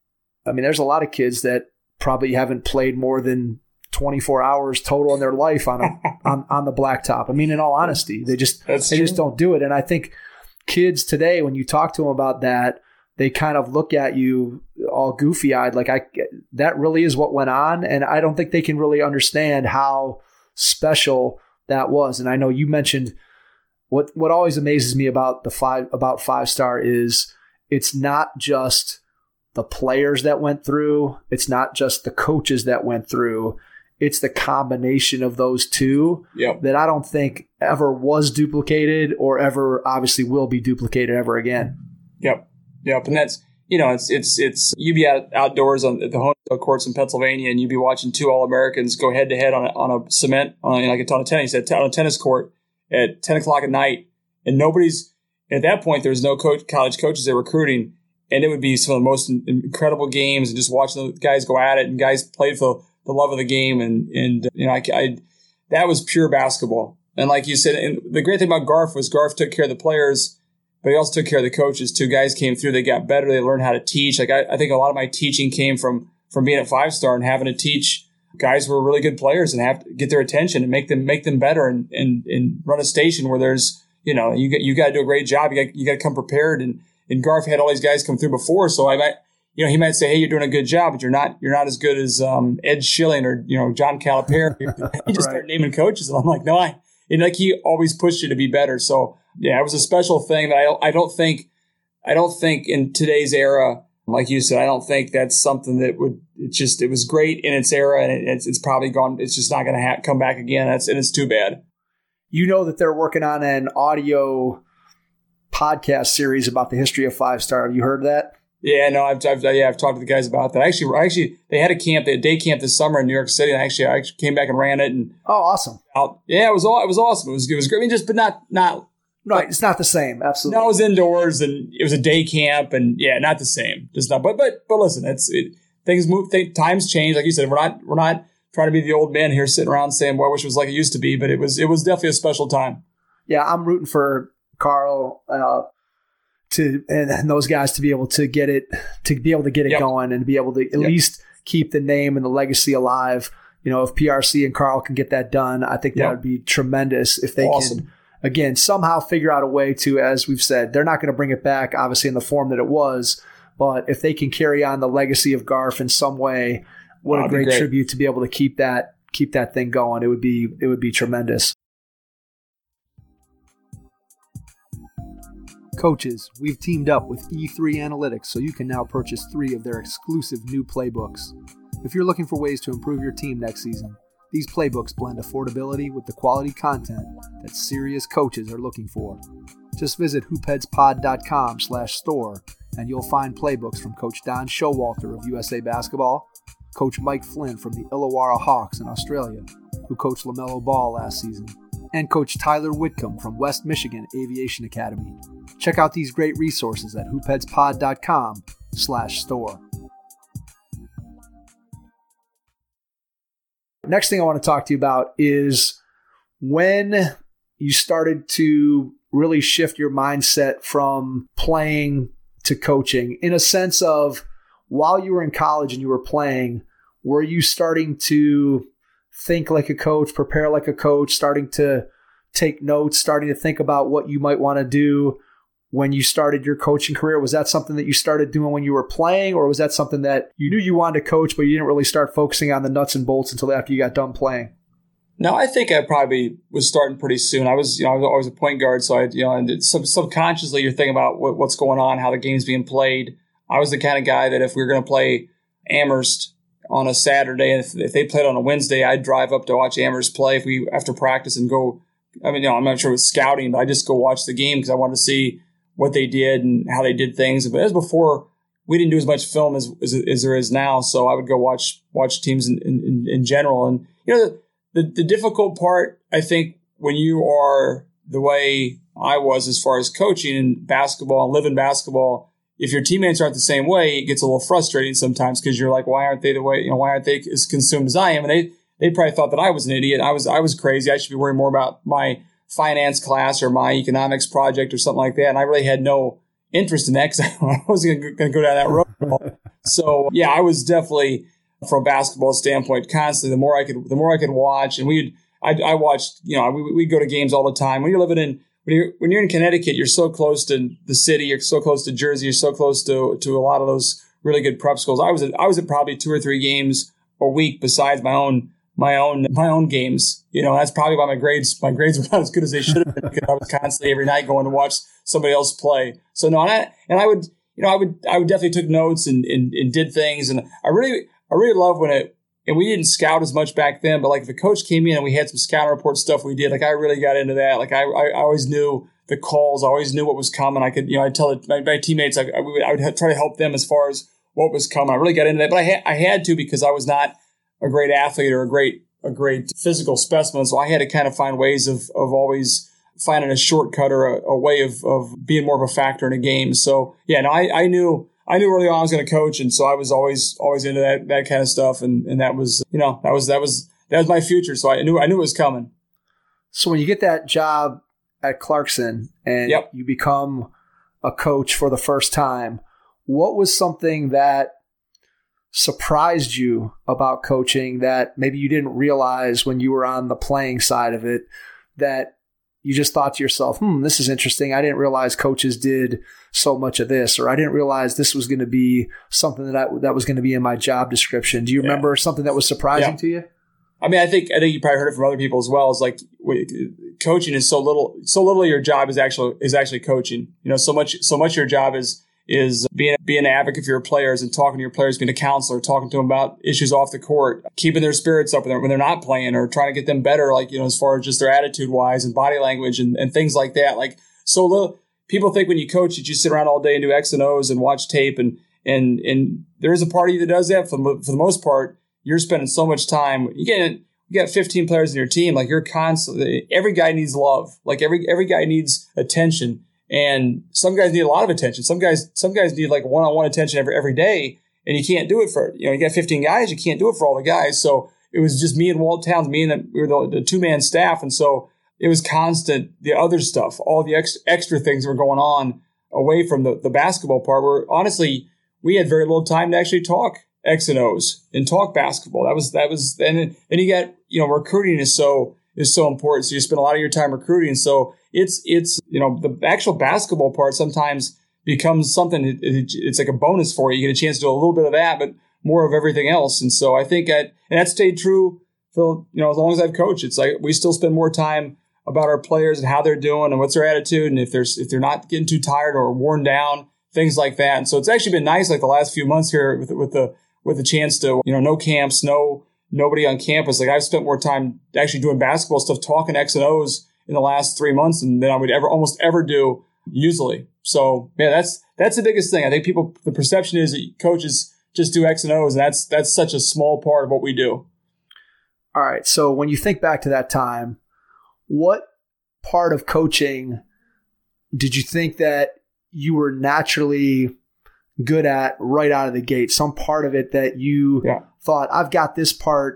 I mean, there's a lot of kids that probably haven't played more than twenty-four hours total in their life on a, on on the blacktop. I mean, in all honesty, they just That's they true. just don't do it. And I think kids today, when you talk to them about that, they kind of look at you all goofy eyed, like I that really is what went on. And I don't think they can really understand how special that was. And I know you mentioned what what always amazes me about the five about Five Star is it's not just the players that went through. It's not just the coaches that went through. It's the combination of those two yep. that I don't think ever was duplicated or ever obviously will be duplicated ever again. Yep. Yep. And that's, you know, it's, it's, it's, you'd be out, outdoors on the home courts in Pennsylvania and you'd be watching two All-Americans go head to head on a, on a cement, on, like a ton of tennis, on a tennis court at ten o'clock at night. And nobody's, at that point, there was no coach, college coaches they were recruiting. And it would be some of the most incredible games, and just watching the guys go at it, and guys played for the love of the game. And, and you know, I, I, that was pure basketball. And like you said, and the great thing about Garf was Garf took care of the players, but he also took care of the coaches too. Guys came through, they got better, they learned how to teach. Like I, I think a lot of my teaching came from, from being at Five Star and having to teach guys who were really good players and have to get their attention and make them, make them better, and, and, and run a station where there's, you know, you got, you got to do a great job. You got, you got to come prepared. And, And Garf had all these guys come through before, so I might, you know, he might say, "Hey, you're doing a good job, but you're not, you're not as good as um, Ed Schilling or you know John Calipari." He just right. started naming coaches, and I'm like, "No, I." And like he always pushed you to be better. So yeah, it was a special thing that I, I don't think, I don't think in today's era, like you said, I don't think that's something that would. It just, it was great in its era, and it, it's, it's probably gone. It's just not going to ha- come back again. That's and it's too bad. You know that they're working on an audio podcast series about the history of Five Star. Have you heard that? Yeah, no, I've, I've yeah, I've talked to the guys about that. Actually, actually, they had a camp, they had a day camp this summer in New York City, and actually, I actually came back and ran it. And oh, awesome! Out, yeah, it was all, it was awesome. It was, it was great. I mean, just but not, not right. It's not the same. Absolutely. No, it was indoors, and it was a day camp, and yeah, not the same. Just not. But but but listen, it's it, things move, th- times change. Like you said, we're not we're not trying to be the old man here sitting around saying, "Boy, I wish it was like it used to be." But it was it was definitely a special time. Yeah, I'm rooting for Carl. Uh, To and, and those guys to be able to get it to be able to get it yep. going and be able to at yep. least keep the name and the legacy alive. You know, if P R C and Carl can get that done, I think that yep. would be tremendous. If they awesome. can again somehow figure out a way to, as we've said, they're not going to bring it back obviously in the form that it was, but if they can carry on the legacy of Garf in some way, what That'd a great, great tribute to be able to keep that keep that thing going. It would be it would be tremendous. Coaches, we've teamed up with E three Analytics so you can now purchase three of their exclusive new playbooks. If you're looking for ways to improve your team next season, these playbooks blend affordability with the quality content that serious coaches are looking for. Just visit hoopheadspod.com slash store and you'll find playbooks from Coach Don Showalter of U S A Basketball, Coach Mike Flynn from the Illawarra Hawks in Australia, who coached LaMelo Ball last season, and Coach Tyler Whitcomb from West Michigan Aviation Academy. Check out these great resources at hoopheadspod.com slash store. Next thing I want to talk to you about is when you started to really shift your mindset from playing to coaching, in a sense of while you were in college and you were playing, were you starting to think like a coach, prepare like a coach, starting to take notes, starting to think about what you might want to do when you started your coaching career? Was that something that you started doing when you were playing, or was that something that you knew you wanted to coach, but you didn't really start focusing on the nuts and bolts until after you got done playing? No, I think I probably was starting pretty soon. I was, you know, I was always a point guard, so I, you know, and sub- subconsciously you're thinking about what, what's going on, how the game's being played. I was the kind of guy that if we were going to play Amherst on a Saturday, and if, if they played on a Wednesday, I'd drive up to watch Amherst play. If we after practice and go, I mean, you know, I'm not sure it was scouting, but I just go watch the game because I wanted to see what they did and how they did things. But as before, we didn't do as much film as as, as there is now, so I would go watch watch teams in, in, in general. And you know, the, the the difficult part, I think, when you are the way I was as far as coaching in basketball and living basketball, if your teammates aren't the same way, it gets a little frustrating sometimes because you're like, why aren't they the way? You know, why aren't they as consumed as I am? And they they probably thought that I was an idiot. I was I was crazy. I should be worrying more about my finance class or my economics project or something like that. And I really had no interest in that because I wasn't going to go down that road. So yeah, I was definitely, from a basketball standpoint, constantly, the more I could, the more I could watch, and we'd, I, I watched, you know, we, we'd go to games all the time. When you're living in, when you're, when you're in Connecticut, you're so close to the city, you're so close to Jersey, you're so close to, to a lot of those really good prep schools. I was at, I was at probably two or three games a week besides my own, my own, my own games. You know, that's probably why my grades, my grades were not as good as they should have been because I was constantly every night going to watch somebody else play. So no, and I, and I would, you know, I would, I would definitely took notes and, and, and did things. And I really, I really love when it, and we didn't scout as much back then, but like if a coach came in and we had some scout report stuff we did, like I really got into that. Like I, I, I always knew the calls. I always knew what was coming. I could, you know, I'd tell my, my teammates, I, I would, I would try to help them as far as what was coming. I really got into that, but I had, I had to because I was not a great athlete or a great, a great physical specimen. So I had to kind of find ways of, of always finding a shortcut or a, a way of, of being more of a factor in a game. So yeah, no, I, I knew, I knew early on I was going to coach. And so I was always, always into that, that kind of stuff. And, and that was, you know, that was, that was, that was my future. So I knew, I knew it was coming. So when you get that job at Clarkson and yep. you become a coach for the first time, what was something that surprised you about coaching that maybe you didn't realize when you were on the playing side of it, that you just thought to yourself, hmm, this is interesting. I didn't realize coaches did so much of this, or I didn't realize this was going to be something that I, that was going to be in my job description. Do you yeah. remember something that was surprising yeah. to you? I mean, I think, I think you probably heard it from other people as well. It's like coaching is so little, so little of your job is actually, is actually coaching. You know, so much, so much of your job is, is being, being an advocate for your players and talking to your players, being a counselor, talking to them about issues off the court, keeping their spirits up when they're, when they're not playing, or trying to get them better, like, you know, as far as just their attitude wise and body language and, and things like that. Like, so little, people think when you coach that you sit around all day and do X and O's and watch tape, and, and, and there is a part of you that does that. For the, for the most part, you're spending so much time. You get, you got fifteen players in your team. Like, you're constantly, every guy needs love. Like every, every guy needs attention. And some guys need a lot of attention. Some guys, some guys need like one-on-one attention every, every day. And you can't do it for, you know, you got fifteen guys. You can't do it for all the guys. So it was just me and Walt Towns, me and the, we were the, the two-man staff. And so it was constant, the other stuff, all the ex, extra things that were going on away from the, the basketball part, where honestly, we had very little time to actually talk X and O's and talk basketball. That was, that was, and then, then you got, you know, recruiting is so, is so important. So you spend a lot of your time recruiting. So it's, it's, you know, the actual basketball part sometimes becomes something, it, it, it's like a bonus for you. You get a chance to do a little bit of that, but more of everything else. And so I think that, and that stayed true for, you know, as long as I've coached. It's like we still spend more time about our players and how they're doing and what's their attitude. And if there's, if they're not getting too tired or worn down, things like that. And so it's actually been nice, like the last few months here with, with the, with the chance to, you know, no camps, no, nobody on campus. Like I've spent more time actually doing basketball stuff, talking X and O's in the last three months than I would ever, almost ever do usually. So yeah, that's, that's the biggest thing. I think people, the perception is that coaches just do X and O's, and that's, that's such a small part of what we do. All right. So when you think back to that time, what part of coaching did you think that you were naturally good at right out of the gate? Some part of it that you yeah. thought, I've got this part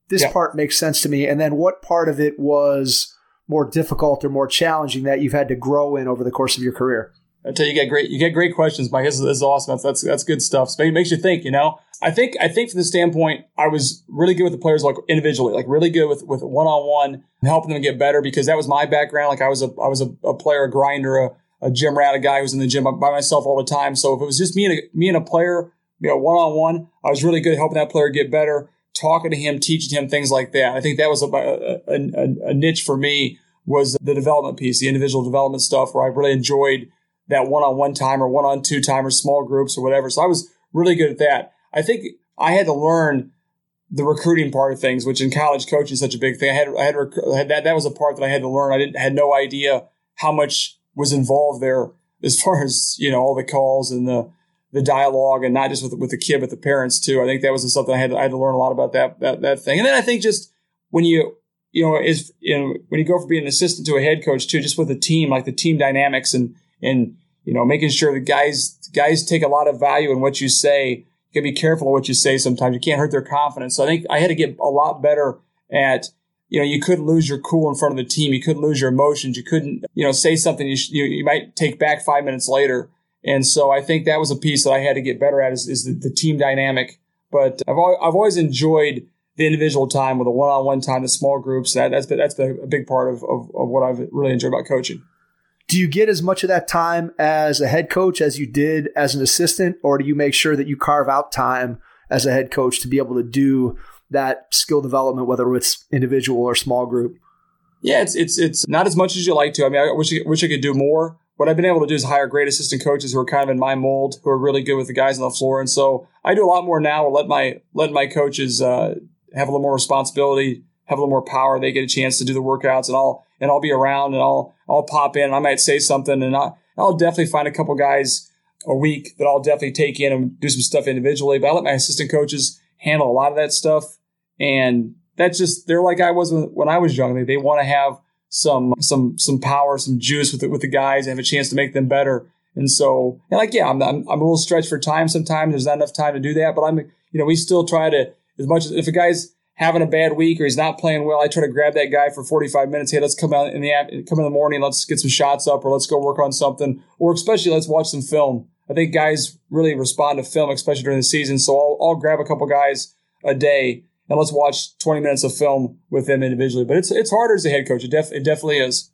this yeah. part makes sense to me. And then what part of it was more difficult or more challenging that you've had to grow in over the course of your career? I tell you, you get great, you get great questions, Mike. This is, this is awesome. That's, that's that's good stuff. So it makes you think. You know, I think I think from the standpoint, I was really good with the players, like individually, like really good with with one on one, helping them get better because that was my background. Like I was a I was a, a player, a grinder, a, a gym rat, a guy who was in the gym by myself all the time. So if it was just me and a, me and a player, you know, one on one, I was really good at helping that player get better, talking to him, teaching him things like that. I think that was a a, a, a niche for me, was the development piece, the individual development stuff, where I really enjoyed that one-on-one time or one-on-two time or small groups or whatever. So I was really good at that. I think I had to learn the recruiting part of things, which in college coaching is such a big thing. I had, I had, I had that, that was a part that I had to learn. I didn't, had no idea how much was involved there as far as, you know, all the calls and the, the dialogue, and not just with, with the kid, but the parents too. I think that was something I had, I had to learn a lot about that, that, that thing. And then I think just when you, you know, is, you know, when you go from being an assistant to a head coach too, just with a team, like the team dynamics and, and, you know, making sure the guys, guys take a lot of value in what you say. You got to be careful of what you say sometimes. You can't hurt their confidence. So I think I had to get a lot better at, you know, you couldn't lose your cool in front of the team. You couldn't lose your emotions. You couldn't, you know, say something you, sh- you, you might take back five minutes later. And so I think that was a piece that I had to get better at, is, is the, the team dynamic. But I've al- I've always enjoyed the individual time, with the one-on-one time, the small groups. That, that's been, that's been a big part of, of, of what I've really enjoyed about coaching. Do you get as much of that time as a head coach as you did as an assistant, or do you make sure that you carve out time as a head coach to be able to do that skill development, whether it's individual or small group? Yeah, it's it's it's not as much as you like to. I mean, I wish I, wish I could do more. What I've been able to do is hire great assistant coaches who are kind of in my mold, who are really good with the guys on the floor. And so I do a lot more now. Let my let my coaches uh, have a little more responsibility, have a little more power. They get a chance to do the workouts, and I'll and I'll be around, and I'll I'll pop in. And I might say something, and I'll, I'll definitely find a couple guys a week that I'll definitely take in and do some stuff individually. But I let my assistant coaches handle a lot of that stuff, and that's just, they're like I was when I was young. They they want to have some some some power, some juice with the, with the guys, and have a chance to make them better. And so, and like yeah, I'm, I'm I'm a little stretched for time sometimes. There's not enough time to do that, but I'm you know we still try to, as much as if a guy's having a bad week or he's not playing well, I try to grab that guy for forty-five minutes. Hey, let's come out in the come in the morning. Let's get some shots up, or let's go work on something, or especially let's watch some film. I think guys really respond to film, especially during the season. So I'll, I'll grab a couple guys a day and let's watch twenty minutes of film with them individually. But it's it's harder as a head coach. It, def, it definitely is.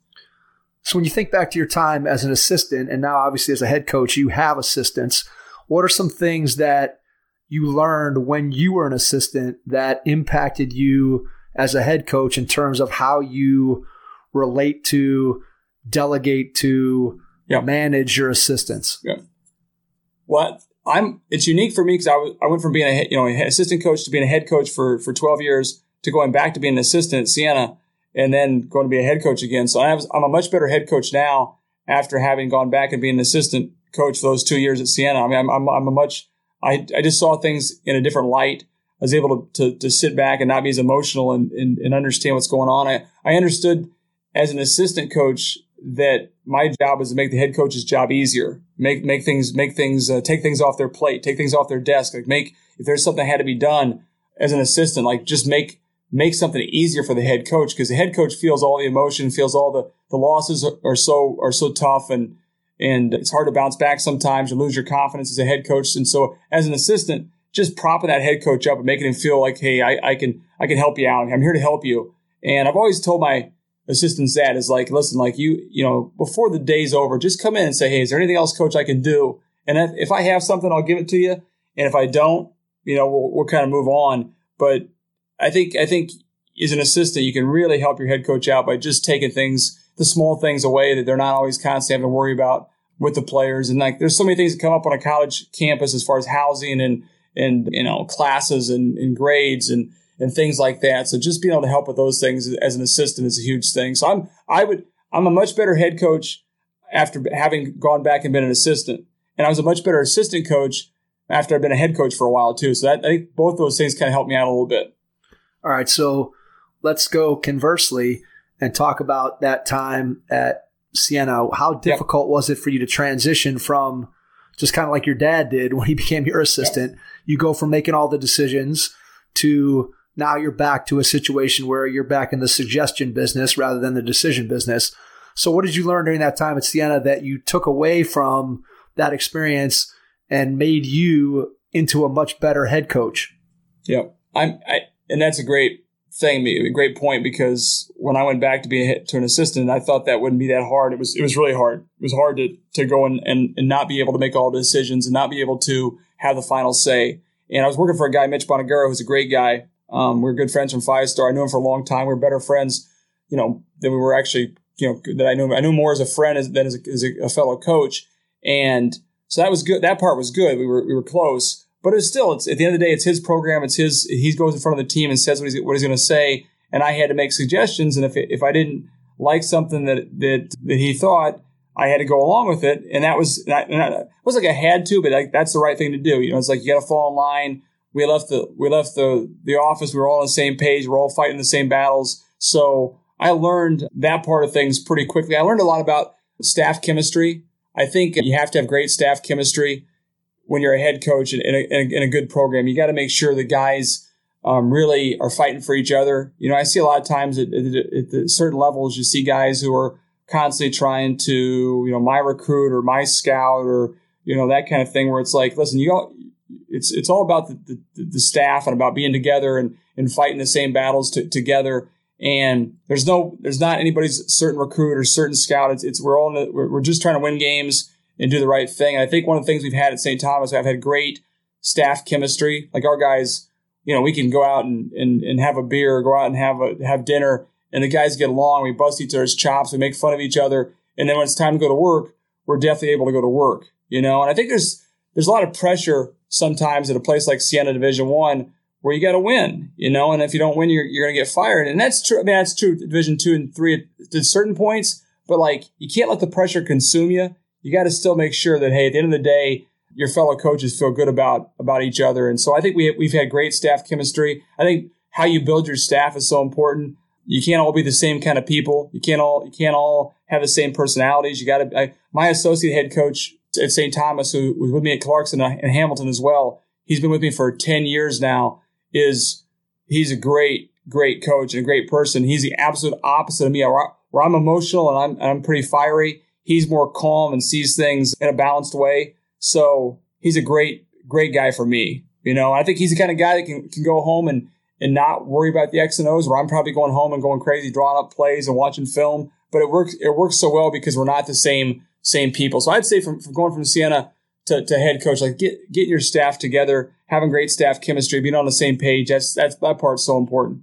So when you think back to your time as an assistant, and now obviously as a head coach, you have assistants. What are some things that you learned when you were an assistant that impacted you as a head coach in terms of how you relate to, delegate to, yeah. manage your assistants? Yeah. Well, I'm. It's unique for me because I, w- I went from being a you know an assistant coach to being a head coach for for twelve years to going back to being an assistant at Siena, and then going to be a head coach again. So I was, I'm a much better head coach now after having gone back and being an assistant coach for those two years at Siena. I mean, I'm I'm, I'm a much I, I just saw things in a different light. I was able to to, to sit back and not be as emotional and, and, and understand what's going on. I, I understood as an assistant coach that my job is to make the head coach's job easier, make make things make things uh, take things off their plate, take things off their desk. Like make if there's something that had to be done as an assistant, like just make make something easier for the head coach, because the head coach feels all the emotion, feels all the the losses are, are so are so tough, and and it's hard to bounce back sometimes. You lose your confidence as a head coach. And so as an assistant, just propping that head coach up and making him feel like, hey, I, I can I can help you out. I'm here to help you. And I've always told my assistants that is like, listen, like you, you know, before the day's over, just come in and say, hey, is there anything else, coach, I can do? And if, if I have something, I'll give it to you. And if I don't, you know, we'll, we'll kind of move on. But I think I think as an assistant, you can really help your head coach out by just taking things, the small things away that they're not always constantly having to worry about with the players. And like, there's so many things that come up on a college campus as far as housing and, and, you know, classes and, and grades and, and things like that. So just being able to help with those things as an assistant is a huge thing. So I'm, I would, I'm a much better head coach after having gone back and been an assistant. And I was a much better assistant coach after I've been a head coach for a while too. So that, I think both those things kind of helped me out a little bit. All right. So let's go conversely and talk about that time at Siena. How difficult yep. was it for you to transition from just kind of like your dad did when he became your assistant? Yep. You go from making all the decisions to now you're back to a situation where you're back in the suggestion business rather than the decision business. So what did you learn during that time at Siena that you took away from that experience and made you into a much better head coach? Yeah, I'm, I, and that's a great thing, a great point, because when I went back to be a, to an assistant, I thought that wouldn't be that hard. It was, it was really hard. It was hard to, to go and, and, and not be able to make all the decisions and not be able to have the final say. And I was working for a guy, Mitch Bonagura, who's a great guy. Um, we we're good friends from Five Star. I knew him for a long time. We were better friends, you know, than we were actually, you know, that I knew him. I knew him more as a friend as, than as, a, as a, a fellow coach. And so that was good. That part was good. We were we were close, but it's still, it's at the end of the day, it's his program. It's his. He goes in front of the team and says what he's what he's going to say. And I had to make suggestions. And if if I didn't like something that that that he thought, I had to go along with it. And that was not, not, it was like I had to, but like that's the right thing to do. You know, it's like you got to fall in line. We left the we left the the office. We were all on the same page. We're all fighting the same battles. So I learned that part of things pretty quickly. I learned a lot about staff chemistry. I think you have to have great staff chemistry when you're a head coach in a, in a, in a good program. You got to make sure the guys um, really are fighting for each other. You know, I see a lot of times at, at, at the certain levels, you see guys who are constantly trying to, you know, my recruit or my scout or, you know, that kind of thing where it's like, listen, you all, it's it's all about the, the, the staff and about being together and, and fighting the same battles to, together. And there's no, there's not anybody's certain recruit or certain scout. It's, it's we're all in the, we're, we're just trying to win games and do the right thing. And I think one of the things we've had at Saint Thomas, I've had great staff chemistry. Like our guys, you know, we can go out and, and, and have a beer, or go out and have a, have dinner, and the guys get along. We bust each other's chops. We make fun of each other. And then when it's time to go to work, we're definitely able to go to work, you know? And I think there's, there's a lot of pressure sometimes at a place like Siena Division One where you got to win, you know, and if you don't win, you're, you're going to get fired. And that's true. I mean, that's true. Division two and three at, at certain points, but like, you can't let the pressure consume you. You got to still make sure that, hey, at the end of the day, your fellow coaches feel good about, about each other. And so I think we, we've had great staff chemistry. I think how you build your staff is so important. You can't all be the same kind of people. You can't all, you can't all have the same personalities. You got to, my associate head coach at Saint Thomas, who was with me at Clarkson and Hamilton as well, he's been with me for ten years now, is he's a great, great coach and a great person. He's the absolute opposite of me, where, where I'm emotional and I'm, and I'm pretty fiery. He's more calm and sees things in a balanced way. So he's a great, great guy for me. You know, I think he's the kind of guy that can, can go home and, and not worry about the X and O's, where I'm probably going home and going crazy, drawing up plays and watching film. But it works, it works so well because we're not the same, same people. So I'd say from, from going from Siena to, to head coach, like get, get your staff together, having great staff chemistry, being on the same page. That's, that's, that part's so important.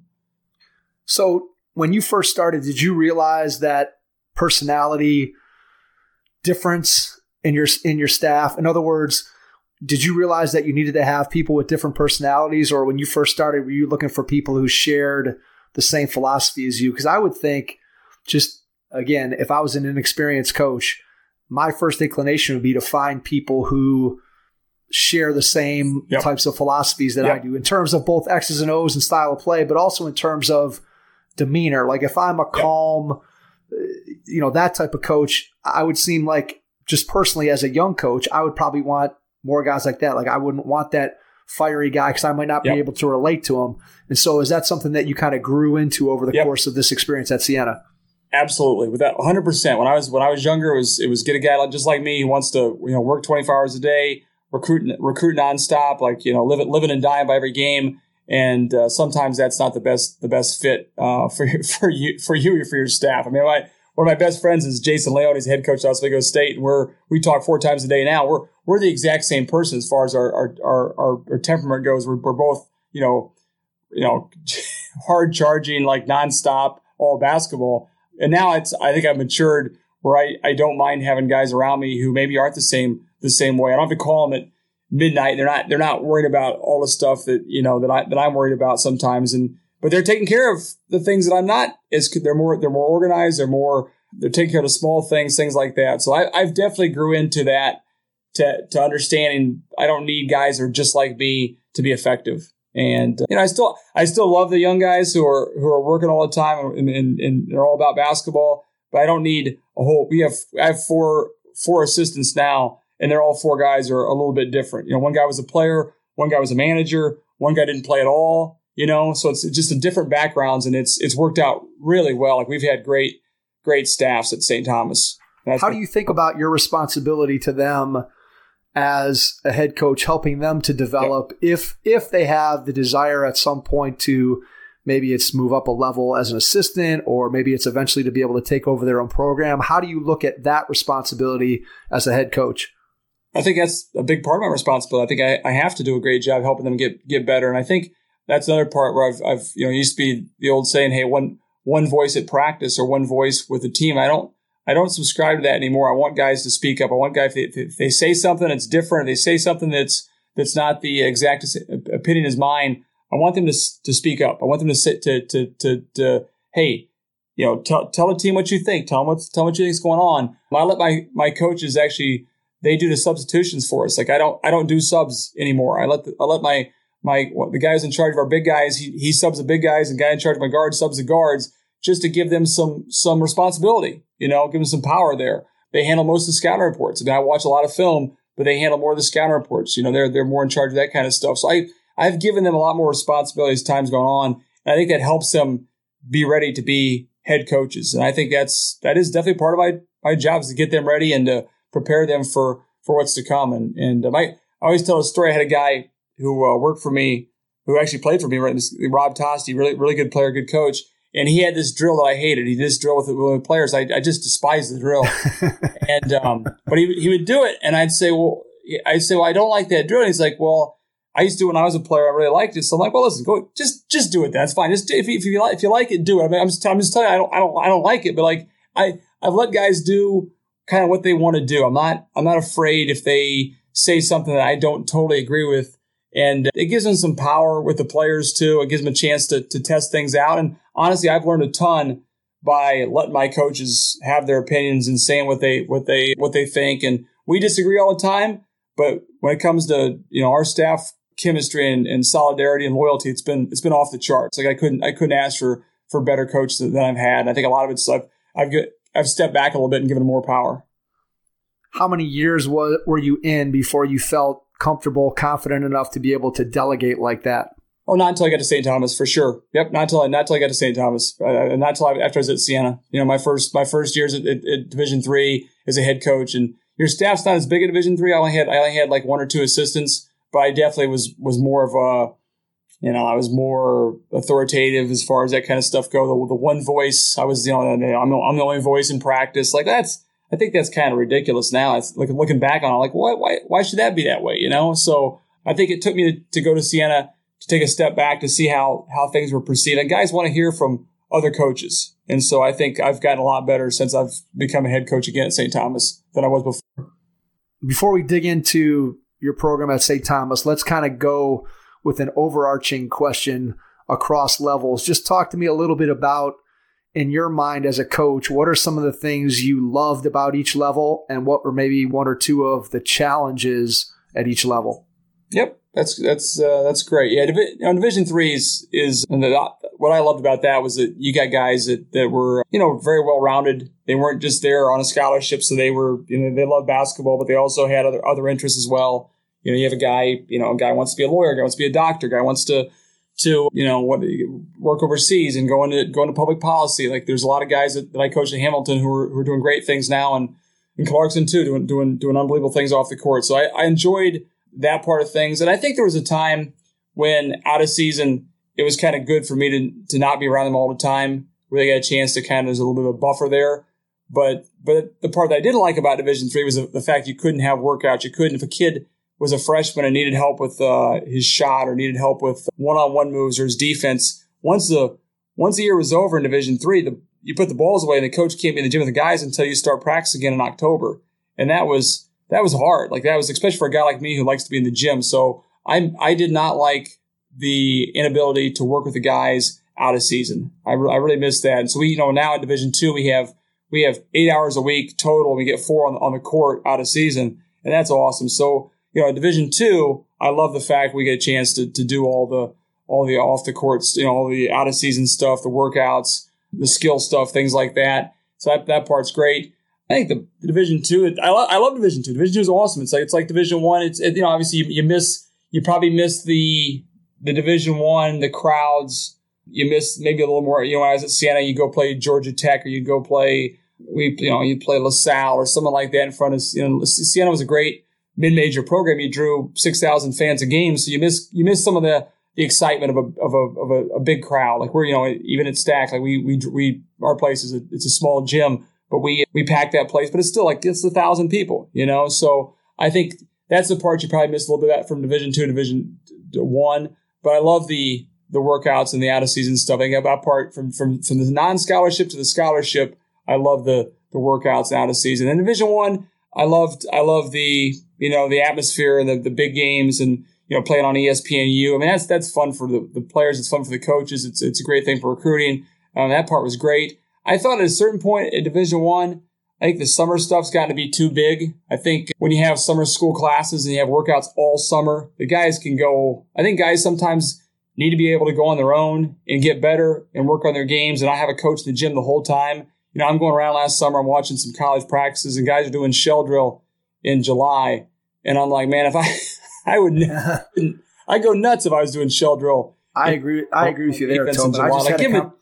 So when you first started, did you realize that personality difference in your, in your staff? In other words, did you realize that you needed to have people with different personalities, or when you first started, were you looking for people who shared the same philosophy as you? Because I would think, just again, if I was an inexperienced coach, my first inclination would be to find people who share the same yep. types of philosophies that yep. I do, in terms of both X's and O's and style of play, but also in terms of demeanor. Like if I'm a yep. calm, you know, that type of coach, I would seem like, just personally as a young coach, I would probably want more guys like that. Like I wouldn't want that fiery guy because I might not yep. be able to relate to him. And so is that something that you kind of grew into over the yep. course of this experience at Siena? Absolutely. With that one hundred percent. When I was, when I was younger, it was, it was get a guy just like me who wants to, you know, work twenty-four hours a day, recruit, recruit nonstop, like, you know, live it, living and dying by every game. And uh, sometimes that's not the best, the best fit uh, for, for you, for you or for your staff. I mean, my, one of my best friends is Jason Leone. He's head coach at Oswego State, and we're we talk four times a day now. We're we're the exact same person as far as our our our, our, our temperament goes. We're, we're both, you know, you know, hard charging, like nonstop, all basketball. And now it's I think I've matured where I, I don't mind having guys around me who maybe aren't the same the same way. I don't have to call them at midnight. They're not they're not worried about all the stuff that you know that I that I'm worried about sometimes. And but they're taking care of the things that I'm not. As they're more they're more organized. They're more they're taking care of the small things, things like that. So I, I've definitely grew into that to to understanding I don't need guys who are just like me to be effective. And you know I still I still love the young guys who are who are working all the time and, and, and they're all about basketball. But I don't need a whole. We have I have four four assistants now, and they're all four guys are a little bit different. You know, one guy was a player, one guy was a manager, one guy didn't play at all. you know, so it's just a different backgrounds, and it's it's worked out really well. Like we've had great, great staffs at Saint Thomas. How do you think about your responsibility to them as a head coach, helping them to develop, yep. if if they have the desire at some point to maybe it's move up a level as an assistant, or maybe it's eventually to be able to take over their own program? How do you look at that responsibility as a head coach? I think that's a big part of my responsibility. I think I, I have to do a great job helping them get get better. And I think that's another part where I've, I've you know, it used to be the old saying, hey, one one voice at practice or one voice with the team. I don't I don't subscribe to that anymore. I want guys to speak up. I want guys, if they, if they say something that's different, if they say something that's that's not the exact opinion as mine, I want them to to speak up. I want them to sit to to to, to hey, you know, tell tell the team what you think. Tell them what tell them what you think is going on. I let my my coaches actually, they do the substitutions for us. Like I don't I don't do subs anymore. I let the, I let my my the guys in charge of our big guys. He he subs the big guys, and the guy in charge of my guards subs the guards, just to give them some some responsibility. You know, give them some power there. They handle most of the scouting reports. I mean, I watch a lot of film, but they handle more of the scouting reports. You know, they're they're more in charge of that kind of stuff. So I I've given them a lot more responsibility as time's gone on, and I think that helps them be ready to be head coaches. And I think that's that is definitely part of my my job, is to get them ready and to prepare them for for what's to come. And and um, I, I always tell a story. I had a guy who uh, worked for me, who actually played for me, right? This, Rob Tosti, really really good player, good coach. And he had this drill that I hated. He did this drill with the, with the players. I, I just despised the drill. and um, but he he would do it, and I'd say, well, I'd say, well, I don't like that drill. And he's like, well, I used to do it when I was a player. I really liked it. So I'm like, well, listen, go just just do it. That's fine. Just if you, if you like if you like it, do it. I mean, I'm just I'm just telling you, I don't I don't I don't like it, but like I I've let guys do kind of what they want to do. I'm not I'm not afraid if they say something that I don't totally agree with. And it gives them some power with the players too. It gives them a chance to to test things out. And honestly, I've learned a ton by letting my coaches have their opinions and saying what they what they what they think. And we disagree all the time, but when it comes to, you know, our staff chemistry and, and solidarity and loyalty, it's been it's been off the charts. Like I couldn't I couldn't ask for for better coaches than I've had. And I think a lot of it's I've I've get, I've stepped back a little bit and given them more power. How many years was, were you in before you felt comfortable, confident enough to be able to delegate like that? Oh, not until I got to Saint Thomas, for sure. Yep, not until I not until I got to Saint Thomas, uh, not until I, after I was at Siena. You know, my first my first years at, at, at Division three as a head coach, and your staff's not as big at Division three. I only had I only had like one or two assistants, but I definitely was was more of a, you know, I was more authoritative as far as that kind of stuff go. The, the one voice, I was, you know, I'm the, I'm the only voice in practice. Like that's. I think that's kind of ridiculous now. It's like looking back on it, like, why, why, why should that be that way? You know? So I think it took me to, to go to Siena to take a step back to see how, how things were perceived. And guys want to hear from other coaches. And so I think I've gotten a lot better since I've become a head coach again at Saint Thomas than I was before. Before we dig into your program at Saint Thomas, let's kind of go with an overarching question across levels. Just talk to me a little bit about, in your mind as a coach, what are some of the things you loved about each level, and what were maybe one or two of the challenges at each level? Yep, that's that's uh, that's great. Yeah, Divi- you know, Division three is is and the, what I loved about that was that you got guys that, that were, you know, very well rounded. They weren't just there on a scholarship, so they were, you know, they loved basketball, but they also had other other interests as well. You know, you have a guy, you know, a guy wants to be a lawyer, a guy wants to be a doctor, a guy wants to. to, you know, what, work overseas and go into, go into public policy. Like there's a lot of guys that, that I coached at Hamilton who are, who are doing great things now, and in Clarkson too, doing, doing, doing unbelievable things off the court. So I, I enjoyed that part of things. And I think there was a time when out of season, it was kind of good for me to, to not be around them all the time, where they got a chance to kind of, there's a little bit of a buffer there. But, but the part that I didn't like about Division three was the, the fact you couldn't have workouts. You couldn't, if a kid was a freshman and needed help with uh, his shot or needed help with one-on-one moves or his defense, once the once the year was over in Division three, the, you put the balls away and the coach can't be in the gym with the guys until you start practice again in October. And that was that was hard. Like that was especially for a guy like me who likes to be in the gym. So I I did not like the inability to work with the guys out of season. I, re- I really missed that. And so we, you know, now in Division two we have we have eight hours a week total. We get four on on the court out of season, and that's awesome. So. You know, in Division Two, I love the fact we get a chance to to do all the all the off the courts, you know, all the out of season stuff, the workouts, the skill stuff, things like that. So that that part's great. I think the, the Division Two, I love I love Division Two. Division Two is awesome. It's like it's like Division One. It's it, you know, obviously you, you miss you probably miss the the Division One, the crowds, you miss maybe a little more. You know, when I was at Siena, you go play Georgia Tech, or you go play we you know you play LaSalle or someone like that in front of you know Siena was a great mid-major program. You drew six thousand fans a game, so you miss you miss some of the the excitement of a of a of a, a big crowd. Like we're you know even at Stack, like we we we our place is a, it's a small gym, but we we pack that place, but it's still like it's a thousand people, you know. So I think that's the part you probably missed a little bit from Division Two, Division One. But I love the the workouts and the out of season stuff. I think about part from from from the non-scholarship to the scholarship. I love the the workouts out of season. And Division One, I loved I love the you know the atmosphere and the, the big games and you know playing on E S P N U. I mean that's that's fun for the, the players. It's fun for the coaches. It's it's a great thing for recruiting. Um, that part was great. I thought at a certain point in Division One, I think the summer stuff's gotten to be too big. I think when you have summer school classes and you have workouts all summer, the guys can go. I think guys sometimes need to be able to go on their own and get better and work on their games. And I have a coach in the gym the whole time. You know, I'm going around last summer. I'm watching some college practices, and guys are doing shell drill in July. And I'm like, man, if I, I would, I go nuts if I was doing shell drill. I agree. I agree with you there, Tobin. I just, like, had a com-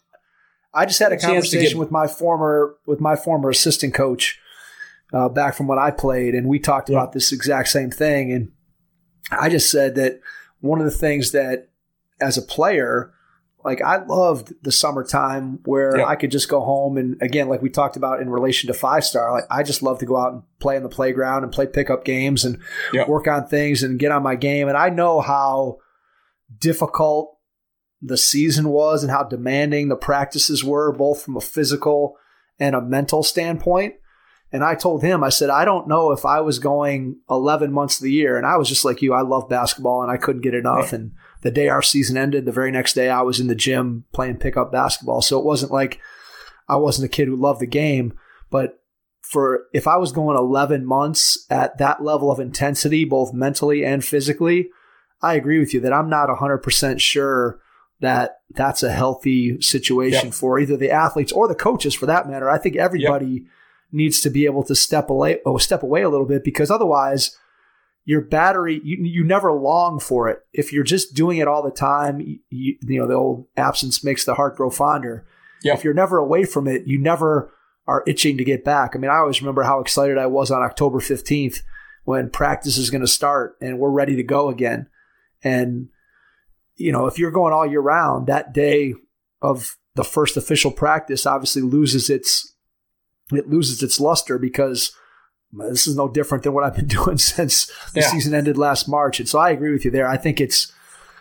I just had a conversation get- with my former, with my former assistant coach uh, back from when I played, and we talked yeah. about this exact same thing. And I just said that one of the things that, as a player, like I loved the summertime where yeah. I could just go home and again, like we talked about in relation to Five Star, like I just love to go out and play in the playground and play pickup games and yeah. work on things and get on my game. And I know how difficult the season was and how demanding the practices were, both from a physical and a mental standpoint. And I told him, I said, I don't know if I was going eleven months of the year. And I was just like you, I love basketball and I couldn't get enough. Yeah. And the day our season ended, the very next day I was in the gym playing pickup basketball. So it wasn't like I wasn't a kid who loved the game. But for if I was going eleven months at that level of intensity, both mentally and physically, I agree with you that I'm not one hundred percent sure that that's a healthy situation yeah. for either the athletes or the coaches for that matter. I think everybody yeah. needs to be able to step away, oh, step away a little bit, because otherwise your battery, you, you never long for it. If you're just doing it all the time, you, you know, the old absence makes the heart grow fonder. Yeah. If you're never away from it, you never are itching to get back. I mean, I always remember how excited I was on October fifteenth when practice is going to start and we're ready to go again. And, you know, if you're going all year round, that day of the first official practice obviously loses its, it loses its luster, because this is no different than what I've been doing since the yeah. season ended last March. And so I agree with you there. I think it's,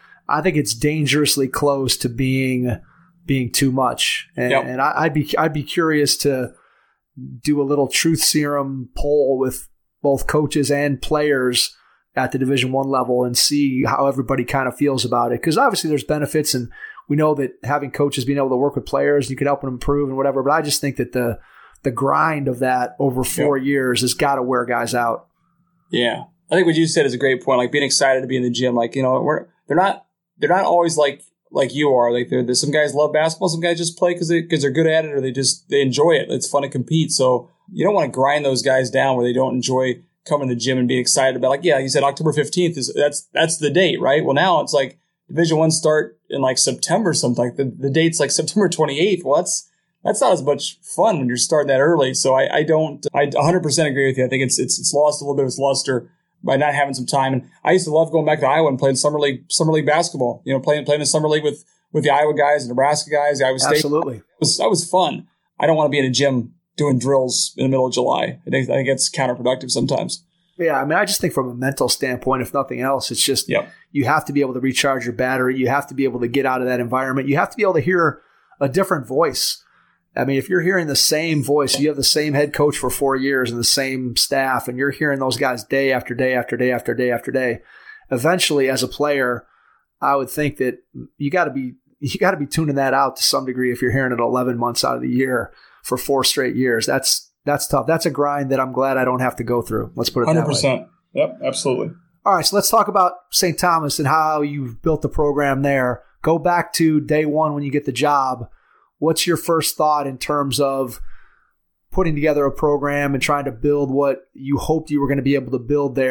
I think it's dangerously close to being, being too much. And, yep. and I, I'd be, I'd be curious to do a little truth serum poll with both coaches and players at the Division One level and see how everybody kind of feels about it. Because obviously there's benefits, and we know that having coaches being able to work with players, you can help them improve and whatever. But I just think that the the grind of that over four yep. years has got to wear guys out. Yeah, I think what you said is a great point. Like being excited to be in the gym. Like, you know, we're they're not they're not always like like you are. Like they're, there's some guys love basketball, some guys just play because they because they're good at it, or they just they enjoy it. It's fun to compete. So you don't want to grind those guys down where they don't enjoy coming to the gym and being excited about, like, yeah, like you said, October fifteenth is that's that's the date, right? Well, now it's like Division One start in like September, something like the, the date's like September twenty-eighth. Well, that's that's not as much fun when you're starting that early. So I, I don't, I one hundred percent agree with you. I think it's it's it's lost a little bit of its luster by not having some time. And I used to love going back to Iowa and playing summer league summer league basketball. You know, playing playing in summer league with with the Iowa guys, the Nebraska guys, the Iowa State. Absolutely, it was that was fun. I don't want to be in a gym doing drills in the middle of July. I think I think it's counterproductive sometimes. Yeah, I mean, I just think from a mental standpoint, if nothing else, it's just yep. you have to be able to recharge your battery. You have to be able to get out of that environment. You have to be able to hear a different voice. I mean, if you're hearing the same voice, you have the same head coach for four years and the same staff, and you're hearing those guys day after day after day after day after day, eventually as a player, I would think that you got to be you got to be tuning that out to some degree if you're hearing it eleven months out of the year for four straight years. That's That's tough. That's a grind that I'm glad I don't have to go through. Let's put it one hundred percent. That way. Yep, absolutely. All right, so let's talk about Saint Thomas and how you've built the program there. Go back to day one when you get the job. What's your first thought in terms of putting together a program and trying to build what you hoped you were going to be able to build there?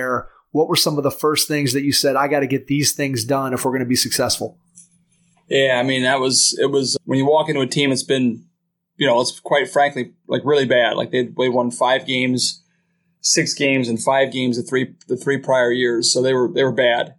what were some of the first things that you said, I got to get these things done if we're going to be successful? Yeah, I mean, that was, it was, when you walk into a team, it's been, you know, it's quite frankly, like really bad. Like they they won five games, six games and five games the three, the three prior years. So they were, they were bad.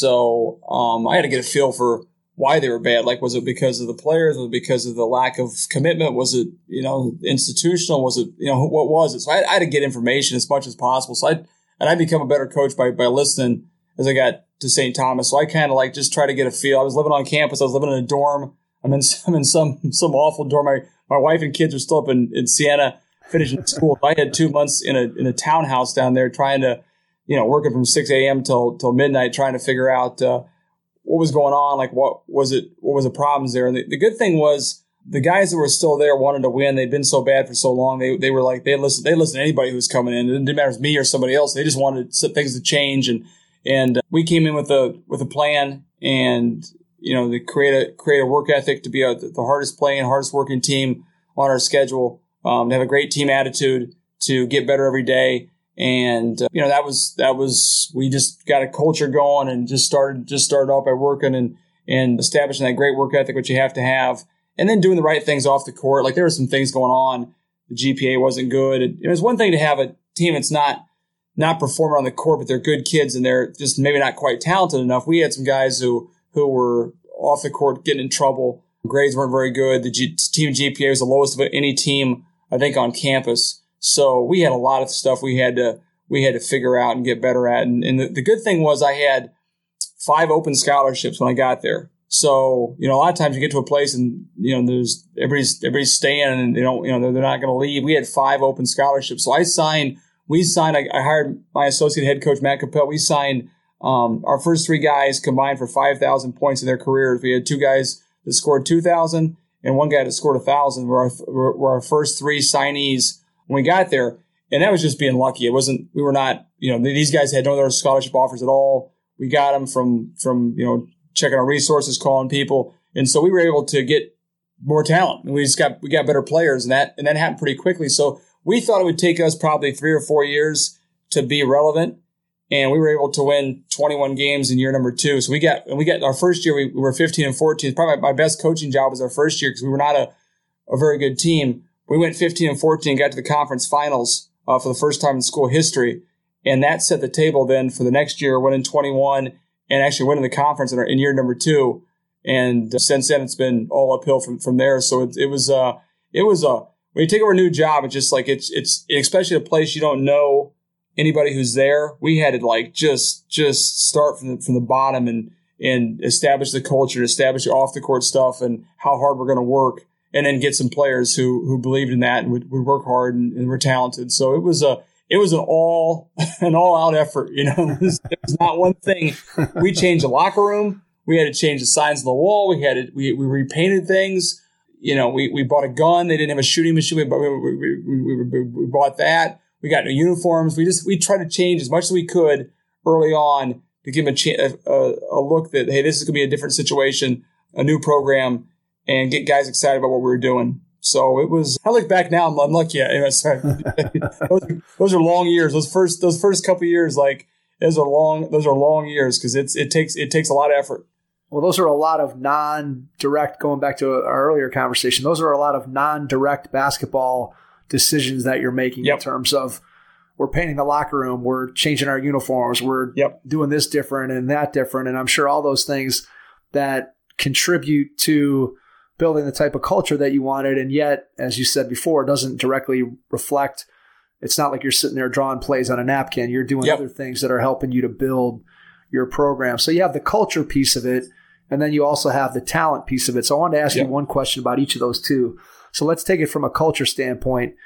So um, I had to get a feel for why they were bad. Like, was it because of the players? Was it because of the lack of commitment? Was it, you know, institutional? Was it, you know, what was it? So I, I had to get information as much as possible. So I, and I become a better coach by, by listening as I got to Saint Thomas. So I kind of like just try to get a feel. I was living on campus. I was living in a dorm. I'm in, I'm in some, some awful dorm. My, my wife and kids are still up in, in Siena finishing school. I had two months in a, in a townhouse down there trying to, you know, working from six a.m. till, till midnight, trying to figure out, uh, what was going on. Like, what was it, what was the problems there? And the, the good thing was the guys that were still there wanted to win. They'd been so bad for so long. They, they were like, they listened, they listened to anybody who was coming in. It didn't matter if it was me or somebody else. They just wanted things to change. And, and we came in with a, with a plan and, you know, to create a, create a work ethic to be a, the hardest playing, hardest working team on our schedule, um, to have a great team attitude, to get better every day. And, uh, you know, that was, that was, we just got a culture going and just started, just started off by working and, and establishing that great work ethic, which you have to have, and then doing the right things off the court. Like there were some things going on. The G P A wasn't good. It, it was one thing to have a team that's not, not performing on the court, but they're good kids and they're just maybe not quite talented enough. We had some guys who, who were off the court getting in trouble. Grades weren't very good. The G- team G P A was the lowest of any team, I think, on campus. So we had a lot of stuff we had to we had to figure out and get better at. And, and the, the good thing was I had five open scholarships when I got there. So, you know, a lot of times you get to a place and, you know, there's everybody's everybody's staying and they don't, you know, they're, they're not going to leave. We had five open scholarships. So I signed, we signed, I, I hired my associate head coach, Matt Capel. We signed um, our first three guys combined for five thousand points in their careers. We had two guys that scored two thousand and one guy that scored one thousand were our, were our first three signees when we got there. And that was just being lucky. It wasn't, we were not, you know, these guys had no other scholarship offers at all. We got them from, from, you know, checking our resources, calling people. And so we were able to get more talent. We just got, we got better players and that, and that happened pretty quickly. So we thought it would take us probably three or four years to be relevant. And we were able to win twenty-one games in year number two. So we got, and we got our first year, we, we were fifteen and fourteen. Probably my best coaching job was our first year because we were not a, a very good team. We went fifteen and fourteen, got to the conference finals uh, for the first time in school history. And that set the table then for the next year, winning twenty-one and actually winning the conference in, our, in year number two. And uh, since then, it's been all uphill from, from there. So it, it was, uh, it was, uh, when you take over a new job, it's just like, it's, it's, especially a place you don't know anybody who's there. We had to like just, just start from the, from the bottom and, and establish the culture, establish off the court stuff and how hard we're going to work. And then get some players who, who believed in that and would, would work hard and, and were talented. So it was a, it was an all, an all out effort. You know, it was, it was not one thing. We changed the locker room. We had to change the signs on the wall. We had to, we, we repainted things. You know, we, we bought a gun. They didn't have a shooting machine. We, we, we, we, we, we bought that. We got new uniforms. We just, we tried to change as much as we could early on to give them a, cha- a, a look that, hey, this is going to be a different situation, a new program, and get guys excited about what we were doing. So it was, I look back now, I'm, I'm lucky. Anyway, sorry. those, are, those are long years. Those first, those first couple of years, like those are long, those are long years because it's, it takes, it takes a lot of effort. Well, those are a lot of non-direct, going back to our earlier conversation, those are a lot of non-direct basketball decisions that you're making yep. in terms of we're painting the locker room, we're changing our uniforms, we're yep. doing this different and that different. And I'm sure all those things that contribute to building the type of culture that you wanted. And yet, as you said before, it doesn't directly reflect. It's not like you're sitting there drawing plays on a napkin. You're doing yep. other things that are helping you to build your program. So you have the culture piece of it, and then you also have the talent piece of it. So I wanted to ask yep. you one question about each of those two. So let's take it from a culture standpoint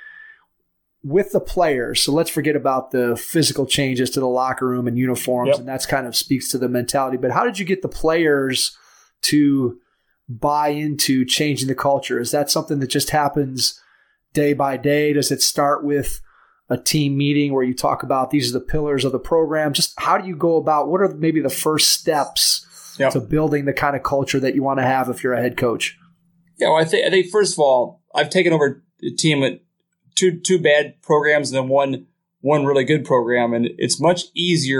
with the players. So let's forget about the physical changes to the locker room and uniforms, yep. and that's kind of speaks to the mentality. But how did you get the players to buy into changing the culture? Is that something that just happens day by day? Does it start with a team meeting where you talk about these are the pillars of the program? Just how do you go about, what are maybe the first steps yep. to building the kind of culture that you want to have if you're a head coach? Yeah, well, I think I think first of all, I've taken over a team with two two bad programs and then one one really good program, and it's much easier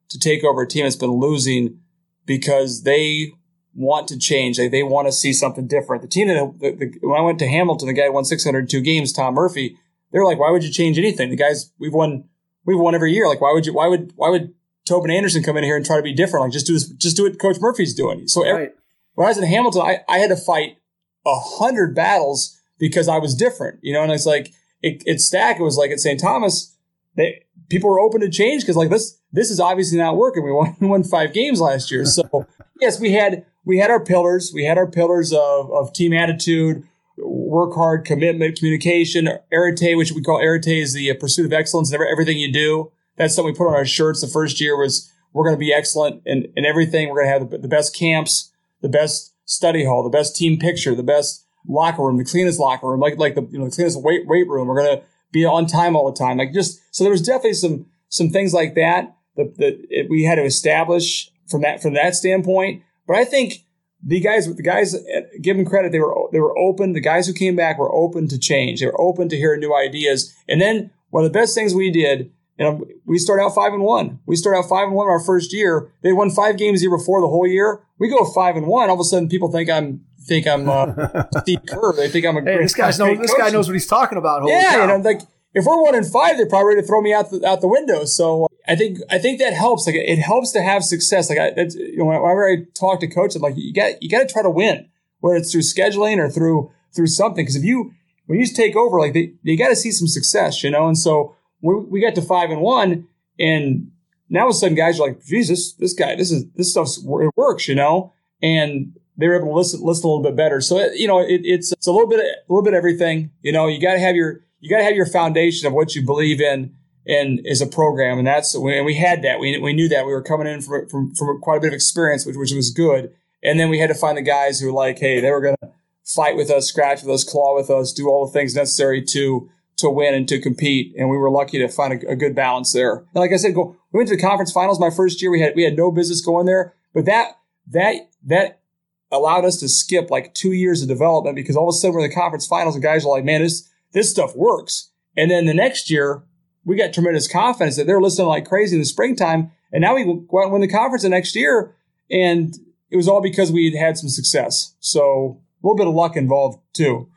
to take over a team that's been losing because they want to change. They, they want to see something different. The team that the, the, when I went to Hamilton, the guy who won six hundred two games, Tom Murphy, they're like, why would you change anything? The guys we've won, we've won every year. Like, why would you, why would, why would Tobin Anderson come in here and try to be different? Like, just do this, just do what Coach Murphy's doing. So every, right. when I was in Hamilton, I, I had to fight a hundred battles because I was different, you know, and it's like, it, it Stack, it was like at Saint Thomas, they, people were open to change because like this, this is obviously not working. We won, we won five games last year. So yes, we had, we had our pillars. We had our pillars of, of team attitude, work hard, commitment, communication, arete, which we call arete is the pursuit of excellence in every, everything you do. That's something we put on our shirts. The first year was we're going to be excellent in, in everything. We're going to have the, the best camps, the best study hall, the best team picture, the best locker room, the cleanest locker room, like like the you know the cleanest weight weight room. We're going to be on time all the time. Like just so there was definitely some some things like that that, that it, we had to establish from that from that standpoint. But I think the guys, the guys, give them credit. They were they were open. The guys who came back were open to change. They were open to hearing new ideas. And then one of the best things we did, you know, we started out five and one. We started out five and one our first year. They won five games the year before the whole year. We go five and one. All of a sudden, people think I'm think I'm uh, Steve Kerr. They think I'm a hey, great. This guy knows. This guy knows what he's talking about. Holy yeah, cow. you know, like if we're one and five, they're probably ready to throw me out the out the window. So I think I think that helps. Like it helps to have success. Like I, that's, you know, whenever I talk to coaches, I'm like you got you got to try to win, whether it's through scheduling or through through something. Because if you when you just take over, like they, you got to see some success, you know. And so we we got to five and one, and now all of a sudden guys are like, Jesus, this guy, this is this stuff's it works, you know. And they were able to listen listen a little bit better. So it, you know, it, it's it's a little bit a little bit of everything. You know, you got to have your you got to have your foundation of what you believe in. And is a program, and that's and we had that. We we knew that we were coming in from from, from quite a bit of experience, which which was good. And then we had to find the guys who were like, hey, they were going to fight with us, scratch with us, claw with us, do all the things necessary to to win and to compete. And we were lucky to find a, a good balance there. And like I said, go we went to the conference finals my first year. We had we had no business going there, but that that that allowed us to skip like two years of development because all of a sudden we're in the conference finals and guys are like, man, this this stuff works. And then the next year, we got tremendous confidence that they're listening like crazy in the springtime. And now we go out and win the conference the next year. And it was all because we had had some success. So a little bit of luck involved too.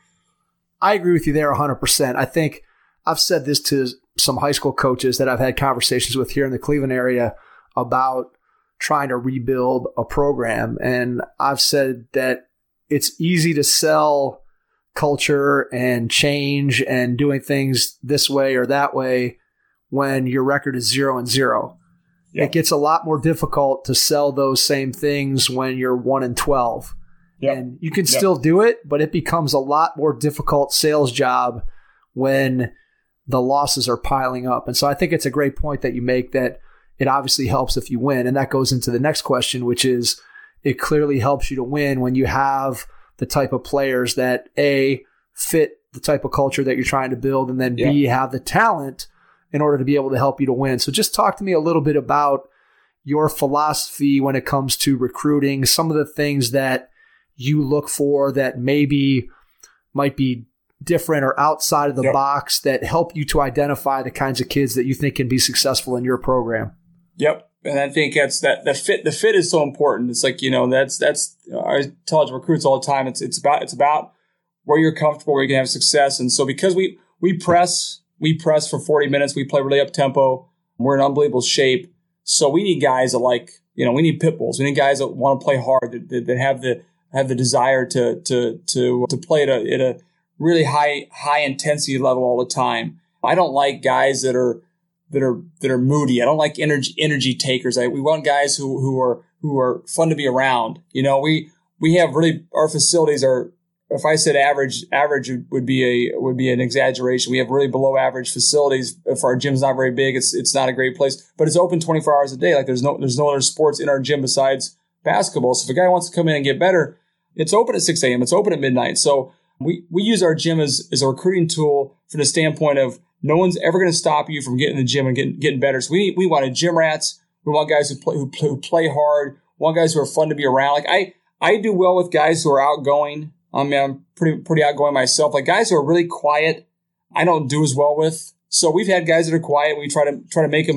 I agree with you there one hundred percent. I think I've said this to some high school coaches that I've had conversations with here in the Cleveland area about trying to rebuild a program. And I've said that it's easy to sell culture and change and doing things this way or that way when your record is zero and zero. Yep. It gets a lot more difficult to sell those same things when you're one and twelve. Yep. And you can yep. still do it, but it becomes a lot more difficult sales job when the losses are piling up. And so I think it's a great point that you make that it obviously helps if you win. And that goes into the next question, which is it clearly helps you to win when you have the type of players that A, fit the type of culture that you're trying to build, and then yeah. B, have the talent in order to be able to help you to win. So just talk to me a little bit about your philosophy when it comes to recruiting, some of the things that you look for that maybe might be different or outside of the yep. box that help you to identify the kinds of kids that you think can be successful in your program. Yep. And I think that's that the fit, the fit is so important. It's like, you know, that's, that's, you know, I tell recruits all the time. It's, it's about, it's about where you're comfortable, where you can have success. And so because we, we press, we press for forty minutes, we play really up tempo. We're in unbelievable shape. So we need guys that like, you know, we need pit bulls. We need guys that want to play hard, that, that, that have the, have the desire to, to, to, to play at a, at a really high, high intensity level all the time. I don't like guys that are, that are that are moody. I don't like energy energy takers. I, we want guys who who are who are fun to be around. You know, we we have really our facilities are. If I said average, average would be a would be an exaggeration. We have really below average facilities. If our gym's not very big, it's it's not a great place. But it's open twenty-four hours a day. Like there's no there's no other sports in our gym besides basketball. So if a guy wants to come in and get better, it's open at six a.m. It's open at midnight. So we we use our gym as as a recruiting tool from the standpoint of no one's ever going to stop you from getting in the gym and getting getting better. So we we want gym rats. We want guys who play who play, who play hard. We want guys who are fun to be around. Like I I do well with guys who are outgoing. I mean, I'm pretty pretty outgoing myself. Like guys who are really quiet, I don't do as well with. So we've had guys that are quiet. We try to try to make them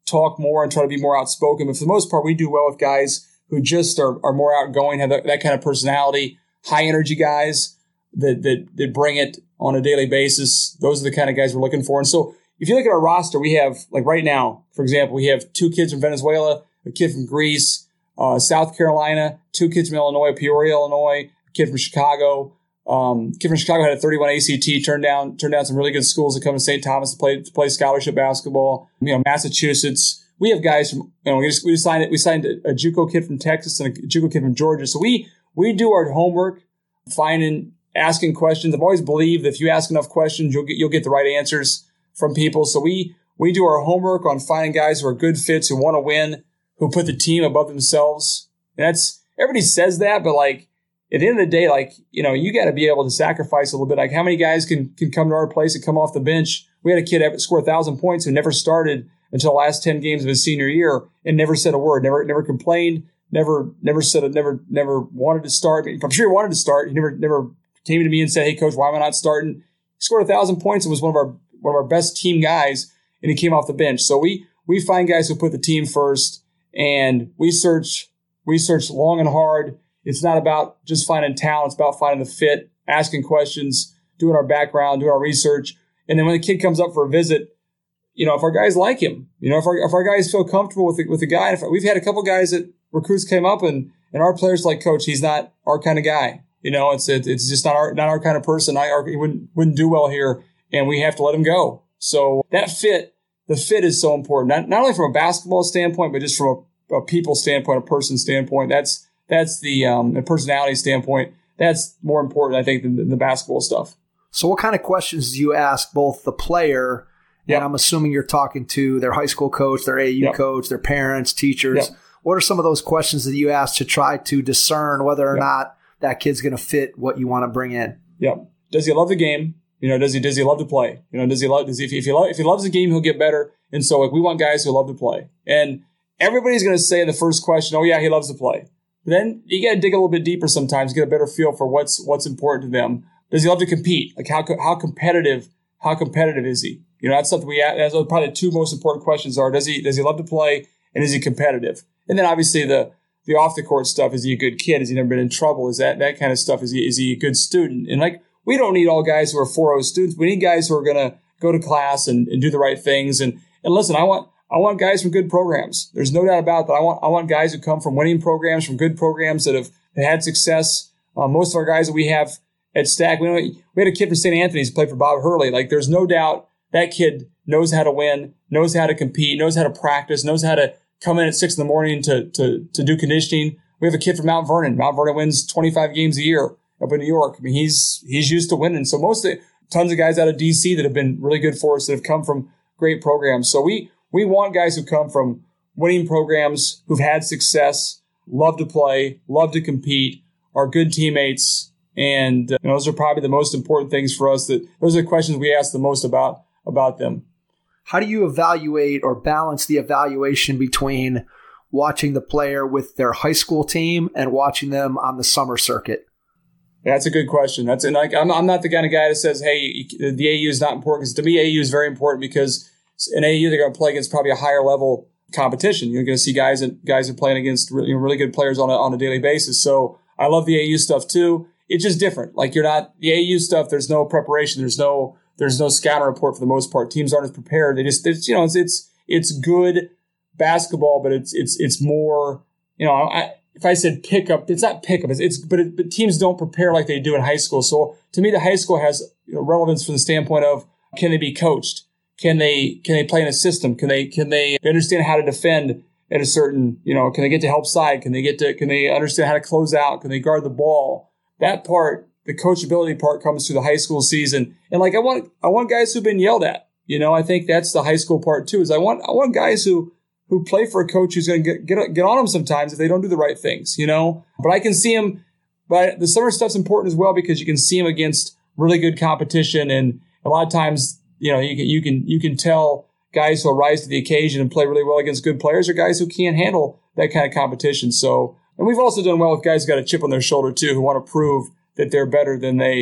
talk more and try to be more outspoken. But for the most part, we do well with guys who just are, are more outgoing, have that, that kind of personality, high energy guys that, that that bring it on a daily basis. Those are the kind of guys we're looking for. And so if you look at our roster, we have, like right now, for example, we have two kids from Venezuela, a kid from Greece, uh, South Carolina, two kids from Illinois, Peoria, Illinois, a kid from Chicago. Um, kid from Chicago had a thirty-one A C T, turned down turned down some really good schools to come to Saint Thomas to play to play scholarship basketball. You know, Massachusetts. We have guys from, you know, we just we just signed it. We signed a, a JUCO kid from Texas and a JUCO kid from Georgia. So we we do our homework, finding, asking questions. I've always believed that if you ask enough questions, you'll get you'll get the right answers from people. So we we do our homework on finding guys who are good fits, who want to win, who put the team above themselves. And that's, everybody says that, but like, at the end of the day, like, you know, you got to be able to sacrifice a little bit. Like, how many guys can can come to our place and come off the bench? We had a kid score a thousand points who never started until the last ten games of his senior year and never said a word, never never complained, never never said it, never never wanted to start. I'm sure he wanted to start. He never never came to me and said, "Hey, coach, why am I not starting?" He scored a thousand points and was one of our one of our best team guys, and he came off the bench. So we we find guys who put the team first, and we search we search long and hard. It's not about just finding talent. It's about finding the fit, asking questions, doing our background, doing our research. And then when the kid comes up for a visit, you know, if our guys like him, you know, if our, if our guys feel comfortable with the, with the guy, if we've had a couple guys that recruits came up and, and our players like, coach, he's not our kind of guy. You know, it's, it, it's just not our, not our kind of person. I, our, he wouldn't, wouldn't do well here, and we have to let him go. So that fit, the fit is so important, not, not only from a basketball standpoint, but just from a, a people standpoint, a person standpoint. That's, That's the um, the personality standpoint. That's more important, I think, than the, the basketball stuff. So what kind of questions do you ask both the player, yep. and I'm assuming you're talking to their high school coach, their A U yep. coach, their parents, teachers. Yep. What are some of those questions that you ask to try to discern whether or yep. not that kid's going to fit what you want to bring in? Yep. Does he love the game? You know, does he does he love to play? You know, does he love does he if he, if he, love, if he loves the game, he'll get better. And so like, we want guys who love to play. And everybody's going to say in the first question, "Oh yeah, he loves to play." Then you got to dig a little bit deeper sometimes, get a better feel for what's what's important to them. Does he love to compete? Like how how competitive how competitive is he? You know, that's something we ask. That's probably the two most important questions are: Does he does he love to play, and is he competitive? And then obviously the the off the court stuff: Is he a good kid? Has he never been in trouble? Is that that kind of stuff? Is he is he a good student? And like, we don't need all guys who are four oh students. We need guys who are going to go to class and, and do the right things. And and listen, I want. I want guys from good programs. There's no doubt about that. I want I want guys who come from winning programs, from good programs that have had success. Uh, most of our guys that we have at Stack, we, know, we had a kid from Saint Anthony's who played for Bob Hurley. Like, there's no doubt that kid knows how to win, knows how to compete, knows how to practice, knows how to come in at six in the morning to to to do conditioning. We have a kid from Mount Vernon. Mount Vernon wins twenty-five games a year up in New York. I mean, he's he's used to winning. So most of the, tons of guys out of D C that have been really good for us that have come from great programs. So we. We want guys who come from winning programs, who've had success, love to play, love to compete, are good teammates. And uh, those are probably the most important things for us. That those are the questions we ask the most about, about them. How do you evaluate or balance the evaluation between watching the player with their high school team and watching them on the summer circuit? Yeah, that's a good question. That's and like I'm, I'm not the kind of guy that says, hey, the A U is not important. Because to me, A U is very important because in A U, they're going to play against probably a higher level competition. You're going to see guys that guys are playing against really, really good players on a, on a daily basis. So I love the A U stuff too. It's just different. Like, you're not the A U stuff. There's no preparation. There's no there's no scouting report for the most part. Teams aren't as prepared. They just it's, you know it's it's it's good basketball, but it's it's it's more you know I, if I said pickup, it's not pickup. It's, it's but, it, but teams don't prepare like they do in high school. So to me, the high school has you know, relevance from the standpoint of, can they be coached? Can they can they play in a system? Can they can they understand how to defend at a certain, you know, can they get to help side? Can they get to can they understand how to close out? Can they guard the ball? That part, the coachability part, comes through the high school season. And like I want I want guys who've been yelled at. You know, I think that's the high school part too, is I want I want guys who who play for a coach who's going to get, get get on them sometimes if they don't do the right things, you know. But I can see them, but the summer stuff's important as well because you can see them against really good competition, and a lot of times, you know, you can, you can, you can tell guys who will rise to the occasion and play really well against good players or guys who can't handle that kind of competition. So, and we've also done well with guys who got a chip on their shoulder too, who want to prove that they're better than they,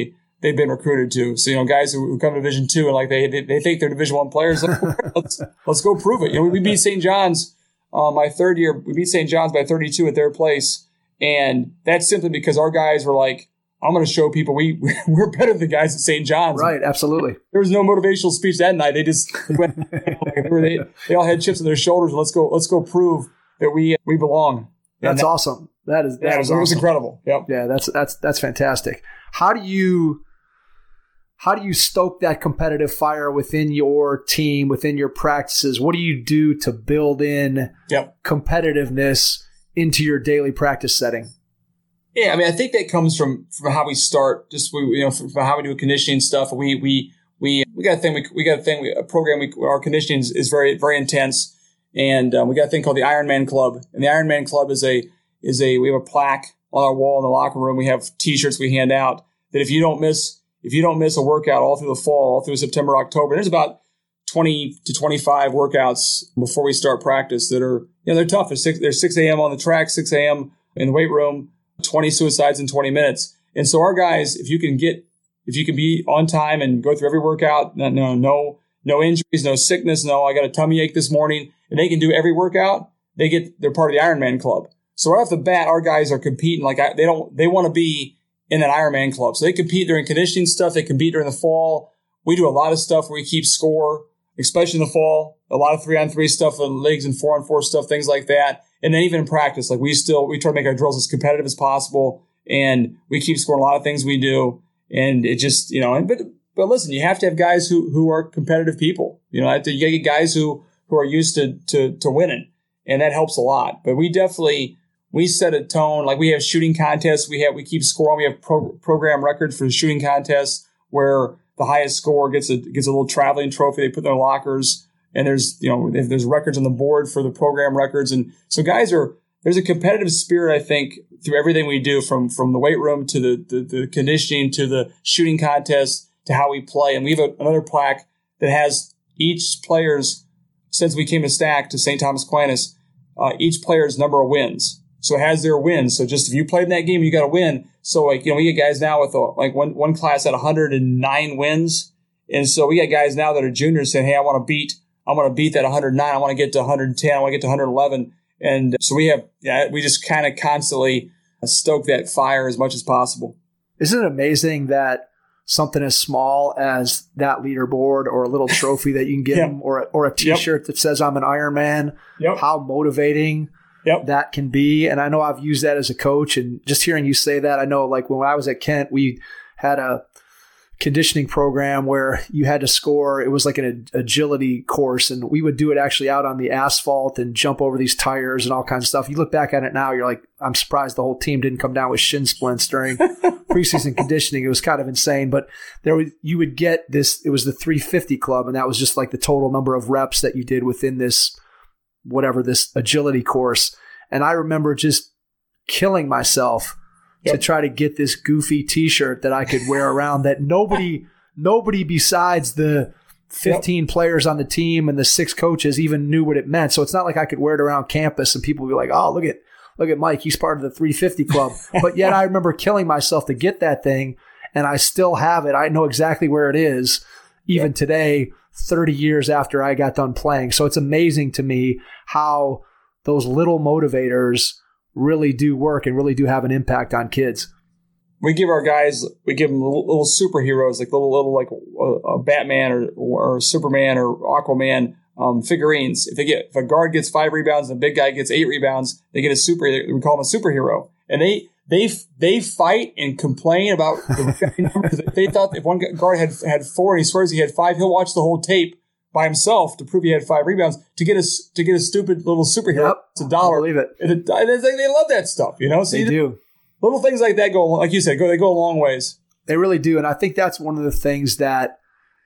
they've been recruited to. So, you know, guys who, who come to Division two and like they they, they think they're Division One players, like, let's let's go prove it. You know, we beat Saint John's uh, my third year. We beat Saint John's by thirty-two at their place, and that's simply because our guys were like, I'm going to show people we we're better than the guys at Saint John's. Right, absolutely. There was no motivational speech that night. They just went. they, they all had chips on their shoulders. Let's go. Let's go prove that we we belong. That's that, awesome. That is that yeah, is it was awesome. incredible. Yep. Yeah, that's that's that's fantastic. How do you how do you stoke that competitive fire within your team, within your practices? What do you do to build in yep. competitiveness into your daily practice setting? Yeah, I mean, I think that comes from, from how we start. Just we, you know, from, from how we do conditioning stuff. We we we we got a thing. We we got a thing. We, a program. We, our conditioning is, is very very intense, and um, we got a thing called the Ironman Club. And the Ironman Club is a is a we have a plaque on our wall in the locker room. We have T-shirts we hand out that if you don't miss if you don't miss a workout all through the fall, all through September, October, there's about twenty to twenty-five workouts before we start practice that are, you know, they're tough. There's six, there's six a.m. on the track, six a.m. in the weight room, twenty suicides in twenty minutes. And so our guys, if you can get, if you can be on time and go through every workout, no, no, no, no injuries, no sickness, no, I got a tummy ache this morning, and they can do every workout, they get, they're part of the Ironman Club. So right off the bat, our guys are competing like I, they don't, they want to be in an Ironman Club. So they compete during conditioning stuff. They compete during the fall. We do a lot of stuff where we keep score, especially in the fall, a lot of three on three stuff on legs and four on four stuff, things like that. And then even in practice, like we still, we try to make our drills as competitive as possible, and we keep scoring a lot of things we do. And it just, you know, but, but listen, you have to have guys who, who are competitive people. You know, you gotta get guys who, who are used to, to, to winning, and that helps a lot. But we definitely, we set a tone. Like we have shooting contests. We have, we keep scoring. We have pro, program records for shooting contests where the highest score gets a, gets a little traveling trophy they put in their lockers. And there's, you know, if there's records on the board for the program records. And so guys are, there's a competitive spirit, I think, through everything we do, from, from the weight room to the, the, the conditioning to the shooting contest to how we play. And we have a, another plaque that has each player's, since we came to Stack to Saint Thomas Aquinas, uh, each player's number of wins. So it has their wins. So just if you played in that game, you got to win. So like, you know, we get guys now with a, like one, one class had one hundred nine wins. And so we got guys now that are juniors saying, hey, I want to beat, I want to beat that one hundred nine. I want to get to one hundred ten. I want to get to one hundred eleven. And so we have, yeah, we just kind of constantly stoke that fire as much as possible. Isn't it amazing that something as small as that leaderboard or a little trophy that you can get yep. them, or, or a T-shirt yep. that says I'm an Ironman, yep. how motivating yep. that can be? And I know I've used that as a coach, and just hearing you say that, I know like when I was at Kent, we had a conditioning program where you had to score. It was like an agility course, and we would do it actually out on the asphalt and jump over these tires and all kinds of stuff. You look back at it now, you're like, I'm surprised the whole team didn't come down with shin splints during preseason conditioning. It was kind of insane, but there was, you would get this, it was the three fifty club, and that was just like the total number of reps that you did within this, whatever, this agility course. And I remember just killing myself Yep. to try to get this goofy T-shirt that I could wear around that nobody, nobody besides the fifteen yep. players on the team and the six coaches even knew what it meant. So it's not like I could wear it around campus and people would be like, "Oh, look at, look at Mike. He's part of the three fifty club." But yet I remember killing myself to get that thing, and I still have it. I know exactly where it is, even yep. today, thirty years after I got done playing. So it's amazing to me how those little motivators really do work and really do have an impact on kids. We give our guys, we give them little, little superheroes, like little, little like a, a Batman or, or Superman or Aquaman um, figurines. If they get, if a guard gets five rebounds and a big guy gets eight rebounds, they get a super. We call them a superhero, and they they they fight and complain about the numbers. They thought if one guard had had four and he swears he had five, he'll watch the whole tape by himself to prove he had five rebounds to get a to get a stupid little superhero. Yep, it's a dollar. I believe it. And it, and it's like they love that stuff, you know. So they you, do. Little things like that go, like you said, go they go a long ways. They really do, and I think that's one of the things that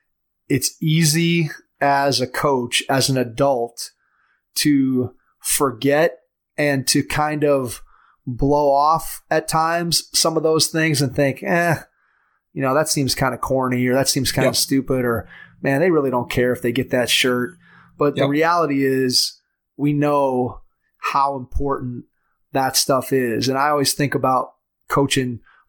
it's easy as a coach, as an adult, to forget and to kind of blow off at times some of those things and think, eh, you know, that seems kind of corny, or that seems kind yep. of stupid, or man, they really don't care if they get that shirt. But yep. the reality is we know how important that stuff is. And I always think about coaching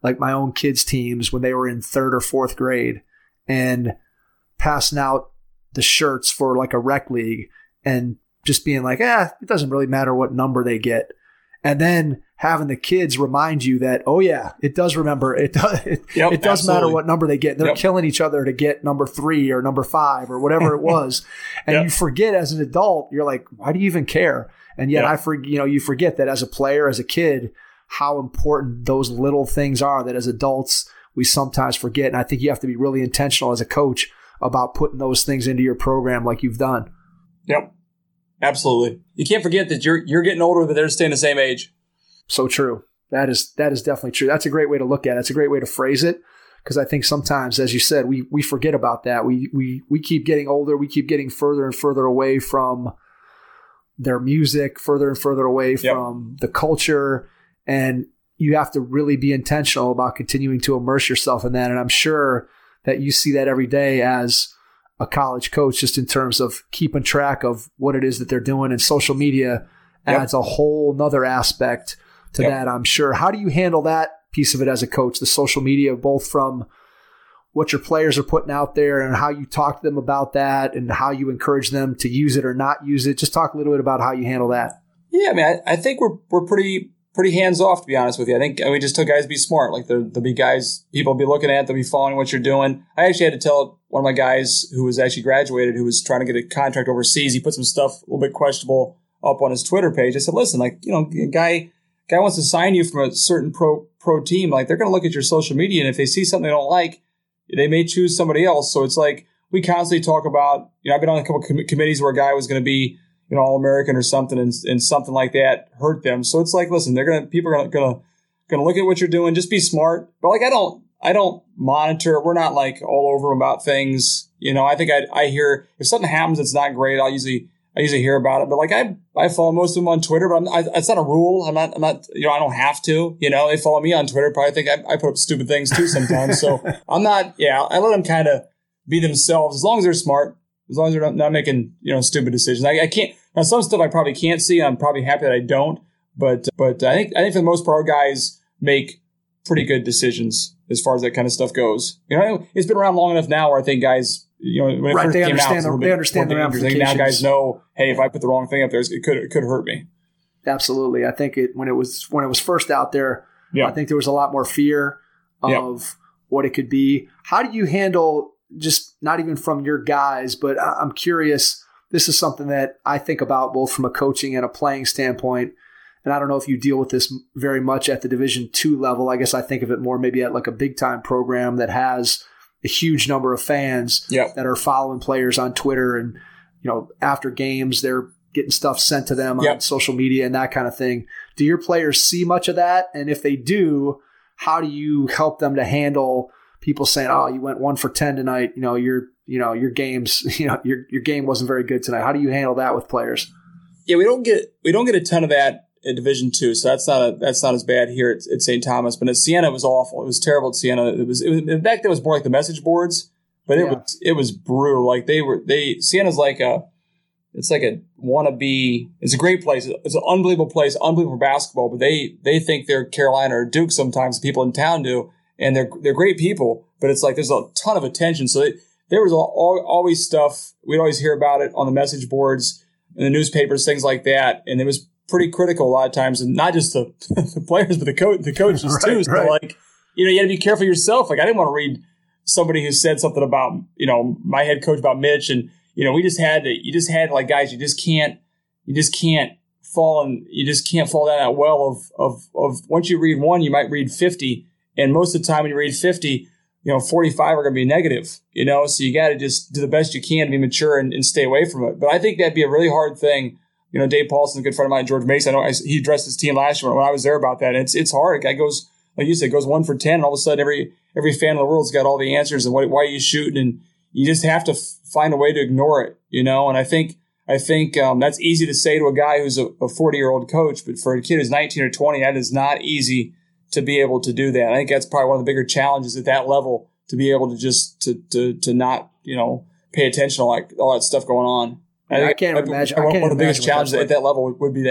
like my own kids' teams when they were in third or fourth grade and passing out the shirts for like a rec league and just being like, eh, it doesn't really matter what number they get. And then having the kids remind you that, oh yeah, it does remember. It does, it, yep, it does absolutely. matter what number they get. They're yep. killing each other to get number three or number five or whatever it was. And yep. you forget as an adult, you're like, why do you even care? And yet yep. I for, you know, you forget that as a player, as a kid, how important those little things are that as adults we sometimes forget. And I think you have to be really intentional as a coach about putting those things into your program like you've done. Yep. Absolutely. You can't forget that you're you're getting older, but they're staying the same age. So true. That is that is definitely true. That's a great way to look at it. It's a great way to phrase it, because I think sometimes, as you said, we we forget about that. We we we keep getting older. We keep getting further and further away from their music, further and further away from yep. the culture, and you have to really be intentional about continuing to immerse yourself in that. And I'm sure that you see that every day as a college coach, just in terms of keeping track of what it is that they're doing. And social media adds yep. a whole nother aspect to yep. that, I'm sure. How do you handle that piece of it as a coach, the social media, both from what your players are putting out there and how you talk to them about that and how you encourage them to use it or not use it? Just talk a little bit about how you handle that. Yeah, I mean, I, I think we're we're pretty pretty hands off, to be honest with you. I think we just tell guys to be smart. Like there'll be guys people will be looking at, they'll be following what you're doing. I actually had to tell one of my guys who was actually graduated, who was trying to get a contract overseas. He put some stuff a little bit questionable up on his Twitter page. I said, listen, like, you know, a guy guy wants to sign you from a certain pro pro team. Like, they're going to look at your social media, and if they see something they don't like, they may choose somebody else. So it's like we constantly talk about, you know, I've been on a couple com- committees where a guy was going to be, you know, All-American or something, and, and something like that hurt them. So it's like, listen, they're going to, people are going to, going to look at what you're doing. Just be smart. But like, I don't, I don't monitor. We're not like all over about things. You know, I think I, I hear if something happens that's not great, I'll usually, I usually hear about it. But like, I, I follow most of them on Twitter, but I'm, I, it's not a rule. I'm not, I'm not, you know, I don't have to, you know, they follow me on Twitter. Probably think I, I put up stupid things too sometimes. So I'm not, yeah, I let them kind of be themselves as long as they're smart, as long as they're not, not making, you know, stupid decisions. I, I can't, now some stuff I probably can't see. I'm probably happy that I don't, but, but I think, I think for the most part, guys make pretty good decisions as far as that kind of stuff goes. You know, it's been around long enough now where I think guys, you know, when it right, first they came understand out, the, they understand the ramifications. Now guys know, hey, if I put the wrong thing up there, it could it could hurt me. Absolutely. I think it when it was when it was first out there, yeah. I think there was a lot more fear of yeah. what it could be. How do you handle, just not even from your guys, but I'm curious, this is something that I think about both from a coaching and a playing standpoint. And I don't know if you deal with this very much at the Division two level. I guess I think of it more maybe at like a big time program that has a huge number of fans yep. that are following players on Twitter, and, you know, after games, they're getting stuff sent to them yep. on social media and that kind of thing. Do your players see much of that? And if they do, how do you help them to handle people saying, "Oh, you went one for ten tonight. You know, your, you know, your games, you know, your, your game wasn't very good tonight." How do you handle that with players? Yeah, we don't get, we don't get a ton of that at Division two, so that's not a, that's not as bad here at, at Saint Thomas. But at Siena, it was awful. It was terrible at Siena. It was, it was in fact, it was more like the message boards, but it yeah. was it was brutal. Like they were they Siena's like a it's like a wannabe. It's a great place. It's an unbelievable place, unbelievable basketball. But they they think they're Carolina or Duke sometimes. People in town do, and they're they're great people. But it's like there's a ton of attention. So they, there was all, always stuff. We'd always hear about it on the message boards, in the newspapers, things like that, and it was pretty critical a lot of times, and not just the, the players, but the coach, the coaches right, too. So right. like, you know, you got to be careful yourself. Like, I didn't want to read somebody who said something about, you know, my head coach about Mitch, and you know, we just had to. You just had like guys. You just can't. You just can't fall and you just can't fall down that well of of of once you read one, you might read fifty, and most of the time when you read fifty, you know, forty-five are going to be negative. You know, so you got to just do the best you can to be mature and, and stay away from it. But I think that'd be a really hard thing. You know, Dave Paulson's a good friend of mine, George Mason. I know I, he addressed his team last year when I was there about that. And it's it's hard. A guy goes, like you said, goes one for ten, and all of a sudden every every fan in the world's got all the answers and why, why are you shooting, and you just have to f- find a way to ignore it. You know, and I think I think um, that's easy to say to a guy who's a forty-year-old coach, but for a kid who's nineteen or twenty, that is not easy to be able to do that. I think that's probably one of the bigger challenges at that level, to be able to just to to to not, you know, pay attention to like all that stuff going on. I, yeah, think I can't I, imagine. I, I can't one of the biggest challenges like. at that level would, would be that.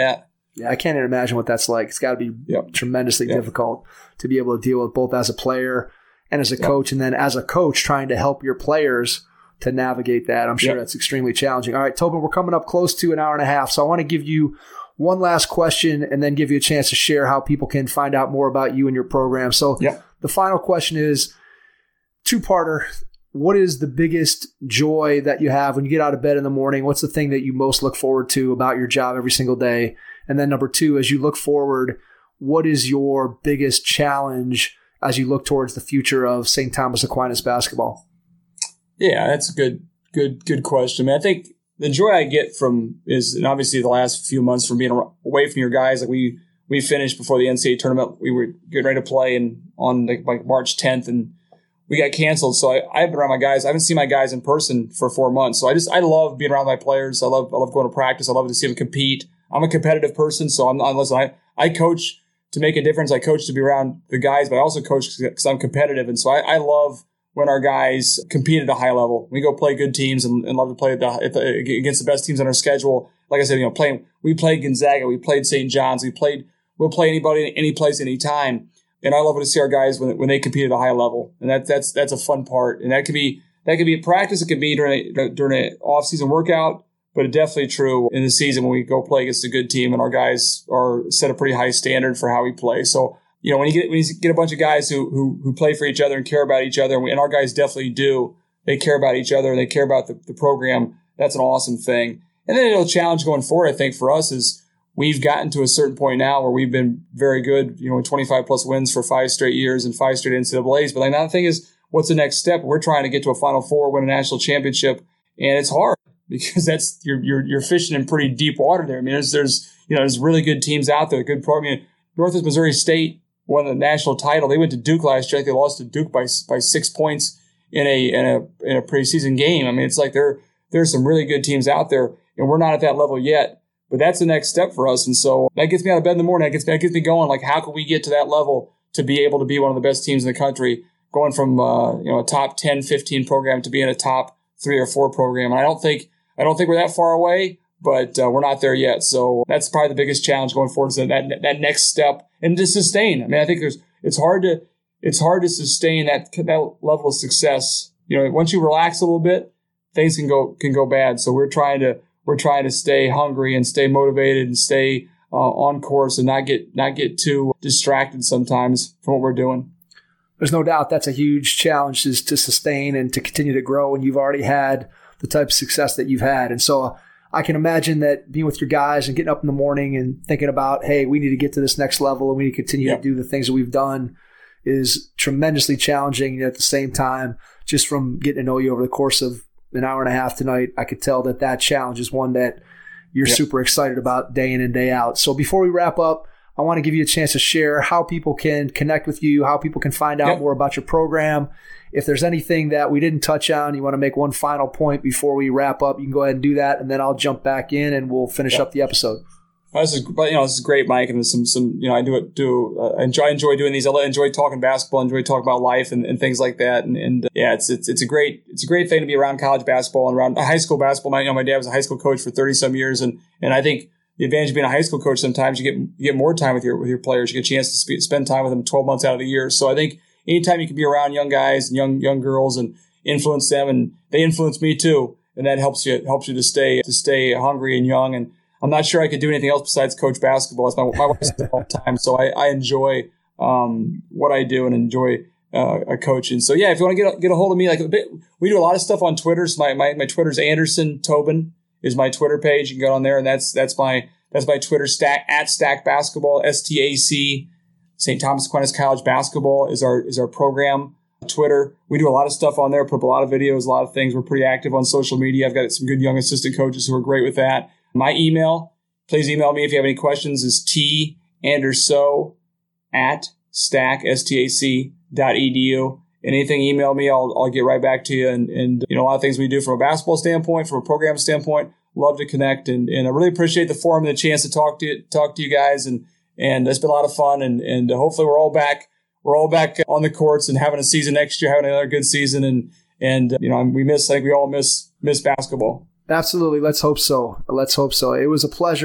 Yeah, I can't even imagine what that's like. It's got to be yep. tremendously yep. difficult to be able to deal with both as a player and as a yep. coach, and then as a coach trying to help your players to navigate that. I'm sure yep. that's extremely challenging. All right, Tobin, we're coming up close to an hour and a half, so I want to give you one last question and then give you a chance to share how people can find out more about you and your program. So yep. the final question is two-parter. What is the biggest joy that you have when you get out of bed in the morning? What's the thing that you most look forward to about your job every single day? And then number two, as you look forward, what is your biggest challenge as you look towards the future of Saint Thomas Aquinas basketball? Yeah, that's a good, good, good question. I mean, I think the joy I get from is, and obviously the last few months from being away from your guys, like we we finished before the N C double A tournament. We were getting ready to play and on like, like March tenth, and we got canceled. So I, I've been around my guys. I haven't seen my guys in person for four months. So I just I love being around my players. I love I love going to practice. I love to see them compete. I'm a competitive person, so I'm not. Listen, I I coach to make a difference. I coach to be around the guys, but I also coach because I'm competitive, and so I, I love when our guys compete at a high level. We go play good teams and, and love to play at the, at the, against the best teams on our schedule. Like I said, you know, playing we played Gonzaga, we played Saint John's, we played we'll play anybody, any place, any time. And I love to see our guys when when they compete at a high level, and that that's that's a fun part. And that could be that could be at practice, it could be during a, during an off season workout, but it's definitely true in the season when we go play against a good team and our guys are set a pretty high standard for how we play. So you know when you get when you get a bunch of guys who who who play for each other and care about each other, and, we, and our guys definitely do, they care about each other and they care about the, the program. That's an awesome thing. And then it'll challenge going forward. I think for us is. We've gotten to a certain point now where we've been very good, you know, twenty-five plus wins for five straight years and five straight N C double A's. But like, now the thing is, what's the next step? We're trying to get to a Final Four, win a national championship, and it's hard because that's you're you're, you're fishing in pretty deep water there. I mean, there's there's you know there's really good teams out there, good program. I mean, Northwest Missouri State won the national title. They went to Duke last year. They lost to Duke by by six points in a in a in a preseason game. I mean, it's like there there's some really good teams out there, and we're not at that level yet. But that's the next step for us. And so that gets me out of bed in the morning. That gets me, that gets me going. Like, how can we get to that level to be able to be one of the best teams in the country, going from, uh, you know, a top ten, fifteen program to being a top three or four program. And I don't think, I don't think we're that far away, but uh, we're not there yet. So that's probably the biggest challenge going forward is that, that, that next step and to sustain. I mean, I think there's, it's hard to, it's hard to sustain that, that level of success. You know, once you relax a little bit, things can go, can go bad. So we're trying to, We're trying to stay hungry and stay motivated and stay uh, on course and not get not get too distracted sometimes from what we're doing. There's no doubt that's a huge challenge is to sustain and to continue to grow. And you've already had the type of success that you've had. And so I can imagine that being with your guys and getting up in the morning and thinking about, hey, we need to get to this next level and we need to continue yeah. to do the things that we've done is tremendously challenging. And at the same time, just from getting to know you over the course of an hour and a half tonight, I could tell that that challenge is one that you're yep. super excited about day in and day out. So before we wrap up, I want to give you a chance to share how people can connect with you, how people can find out yep. more about your program. If there's anything that we didn't touch on, you want to make one final point before we wrap up, you can go ahead and do that, and then I'll jump back in and we'll finish yep. up the episode. Well, this is, you know, this is great, Mike, and some, some, you know, I do it, do, uh, enjoy, enjoy doing these. I enjoy talking basketball, enjoy talking about life and, and things like that. And, and uh, yeah, it's, it's, it's a great, it's a great thing to be around college basketball and around high school basketball. My, you know, my dad was a high school coach for thirty some years. And, and I think the advantage of being a high school coach, sometimes you get, you get more time with your, with your players. You get a chance to sp- spend time with them twelve months out of the year. So I think anytime you can be around young guys and young, young girls and influence them, and they influence me too. And that helps you, helps you to stay, to stay hungry and young. And I'm not sure I could do anything else besides coach basketball. It's my, my wife says all the time. So I, I enjoy um, what I do and enjoy uh, coaching. So yeah, if you want to get a, get a hold of me, like a bit, we do a lot of stuff on Twitter. So my my, my Twitter's Anderson Tobin is my Twitter page. You can go on there, and that's that's my that's my Twitter stack at Stack Basketball, S T A C. Saint Thomas Aquinas College Basketball is our is our program. Twitter. We do a lot of stuff on there. Put up a lot of videos, a lot of things. We're pretty active on social media. I've got some good young assistant coaches who are great with that. My email, please email me if you have any questions, is t anderso at stack, S T A C dot E D U. Anything, email me. I'll, I'll get right back to you. And, and, you know, a lot of things we do from a basketball standpoint, from a program standpoint, love to connect. And, and I really appreciate the forum and the chance to talk to you, talk to you guys. And, and it's been a lot of fun. And, and hopefully we're all back. We're all back on the courts and having a season next year, having another good season. And, and, you know, we miss, I think we all miss, miss basketball. Absolutely. Let's hope so. Let's hope so. It was a pleasure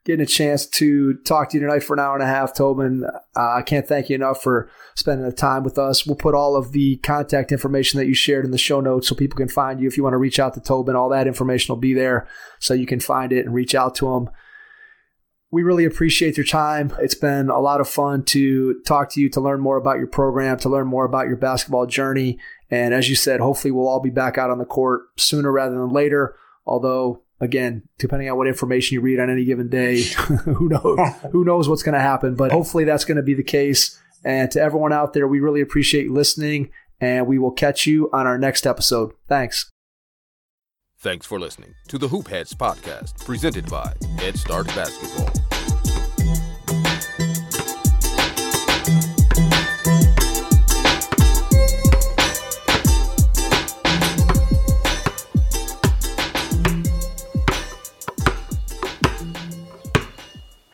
getting a chance to talk to you tonight for an hour and a half, Tobin. Uh, I can't thank you enough for spending the time with us. We'll put all of the contact information that you shared in the show notes so people can find you. If you want to reach out to Tobin, all that information will be there so you can find it and reach out to him. We really appreciate your time. It's been a lot of fun to talk to you, to learn more about your program, to learn more about your basketball journey. And as you said, hopefully we'll all be back out on the court sooner rather than later. Although, again, depending on what information you read on any given day, who knows, who knows what's going to happen. But hopefully that's going to be the case. And to everyone out there, we really appreciate you listening, and we will catch you on our next episode. Thanks. Thanks for listening to the Hoop Heads podcast, presented by Head Start Basketball.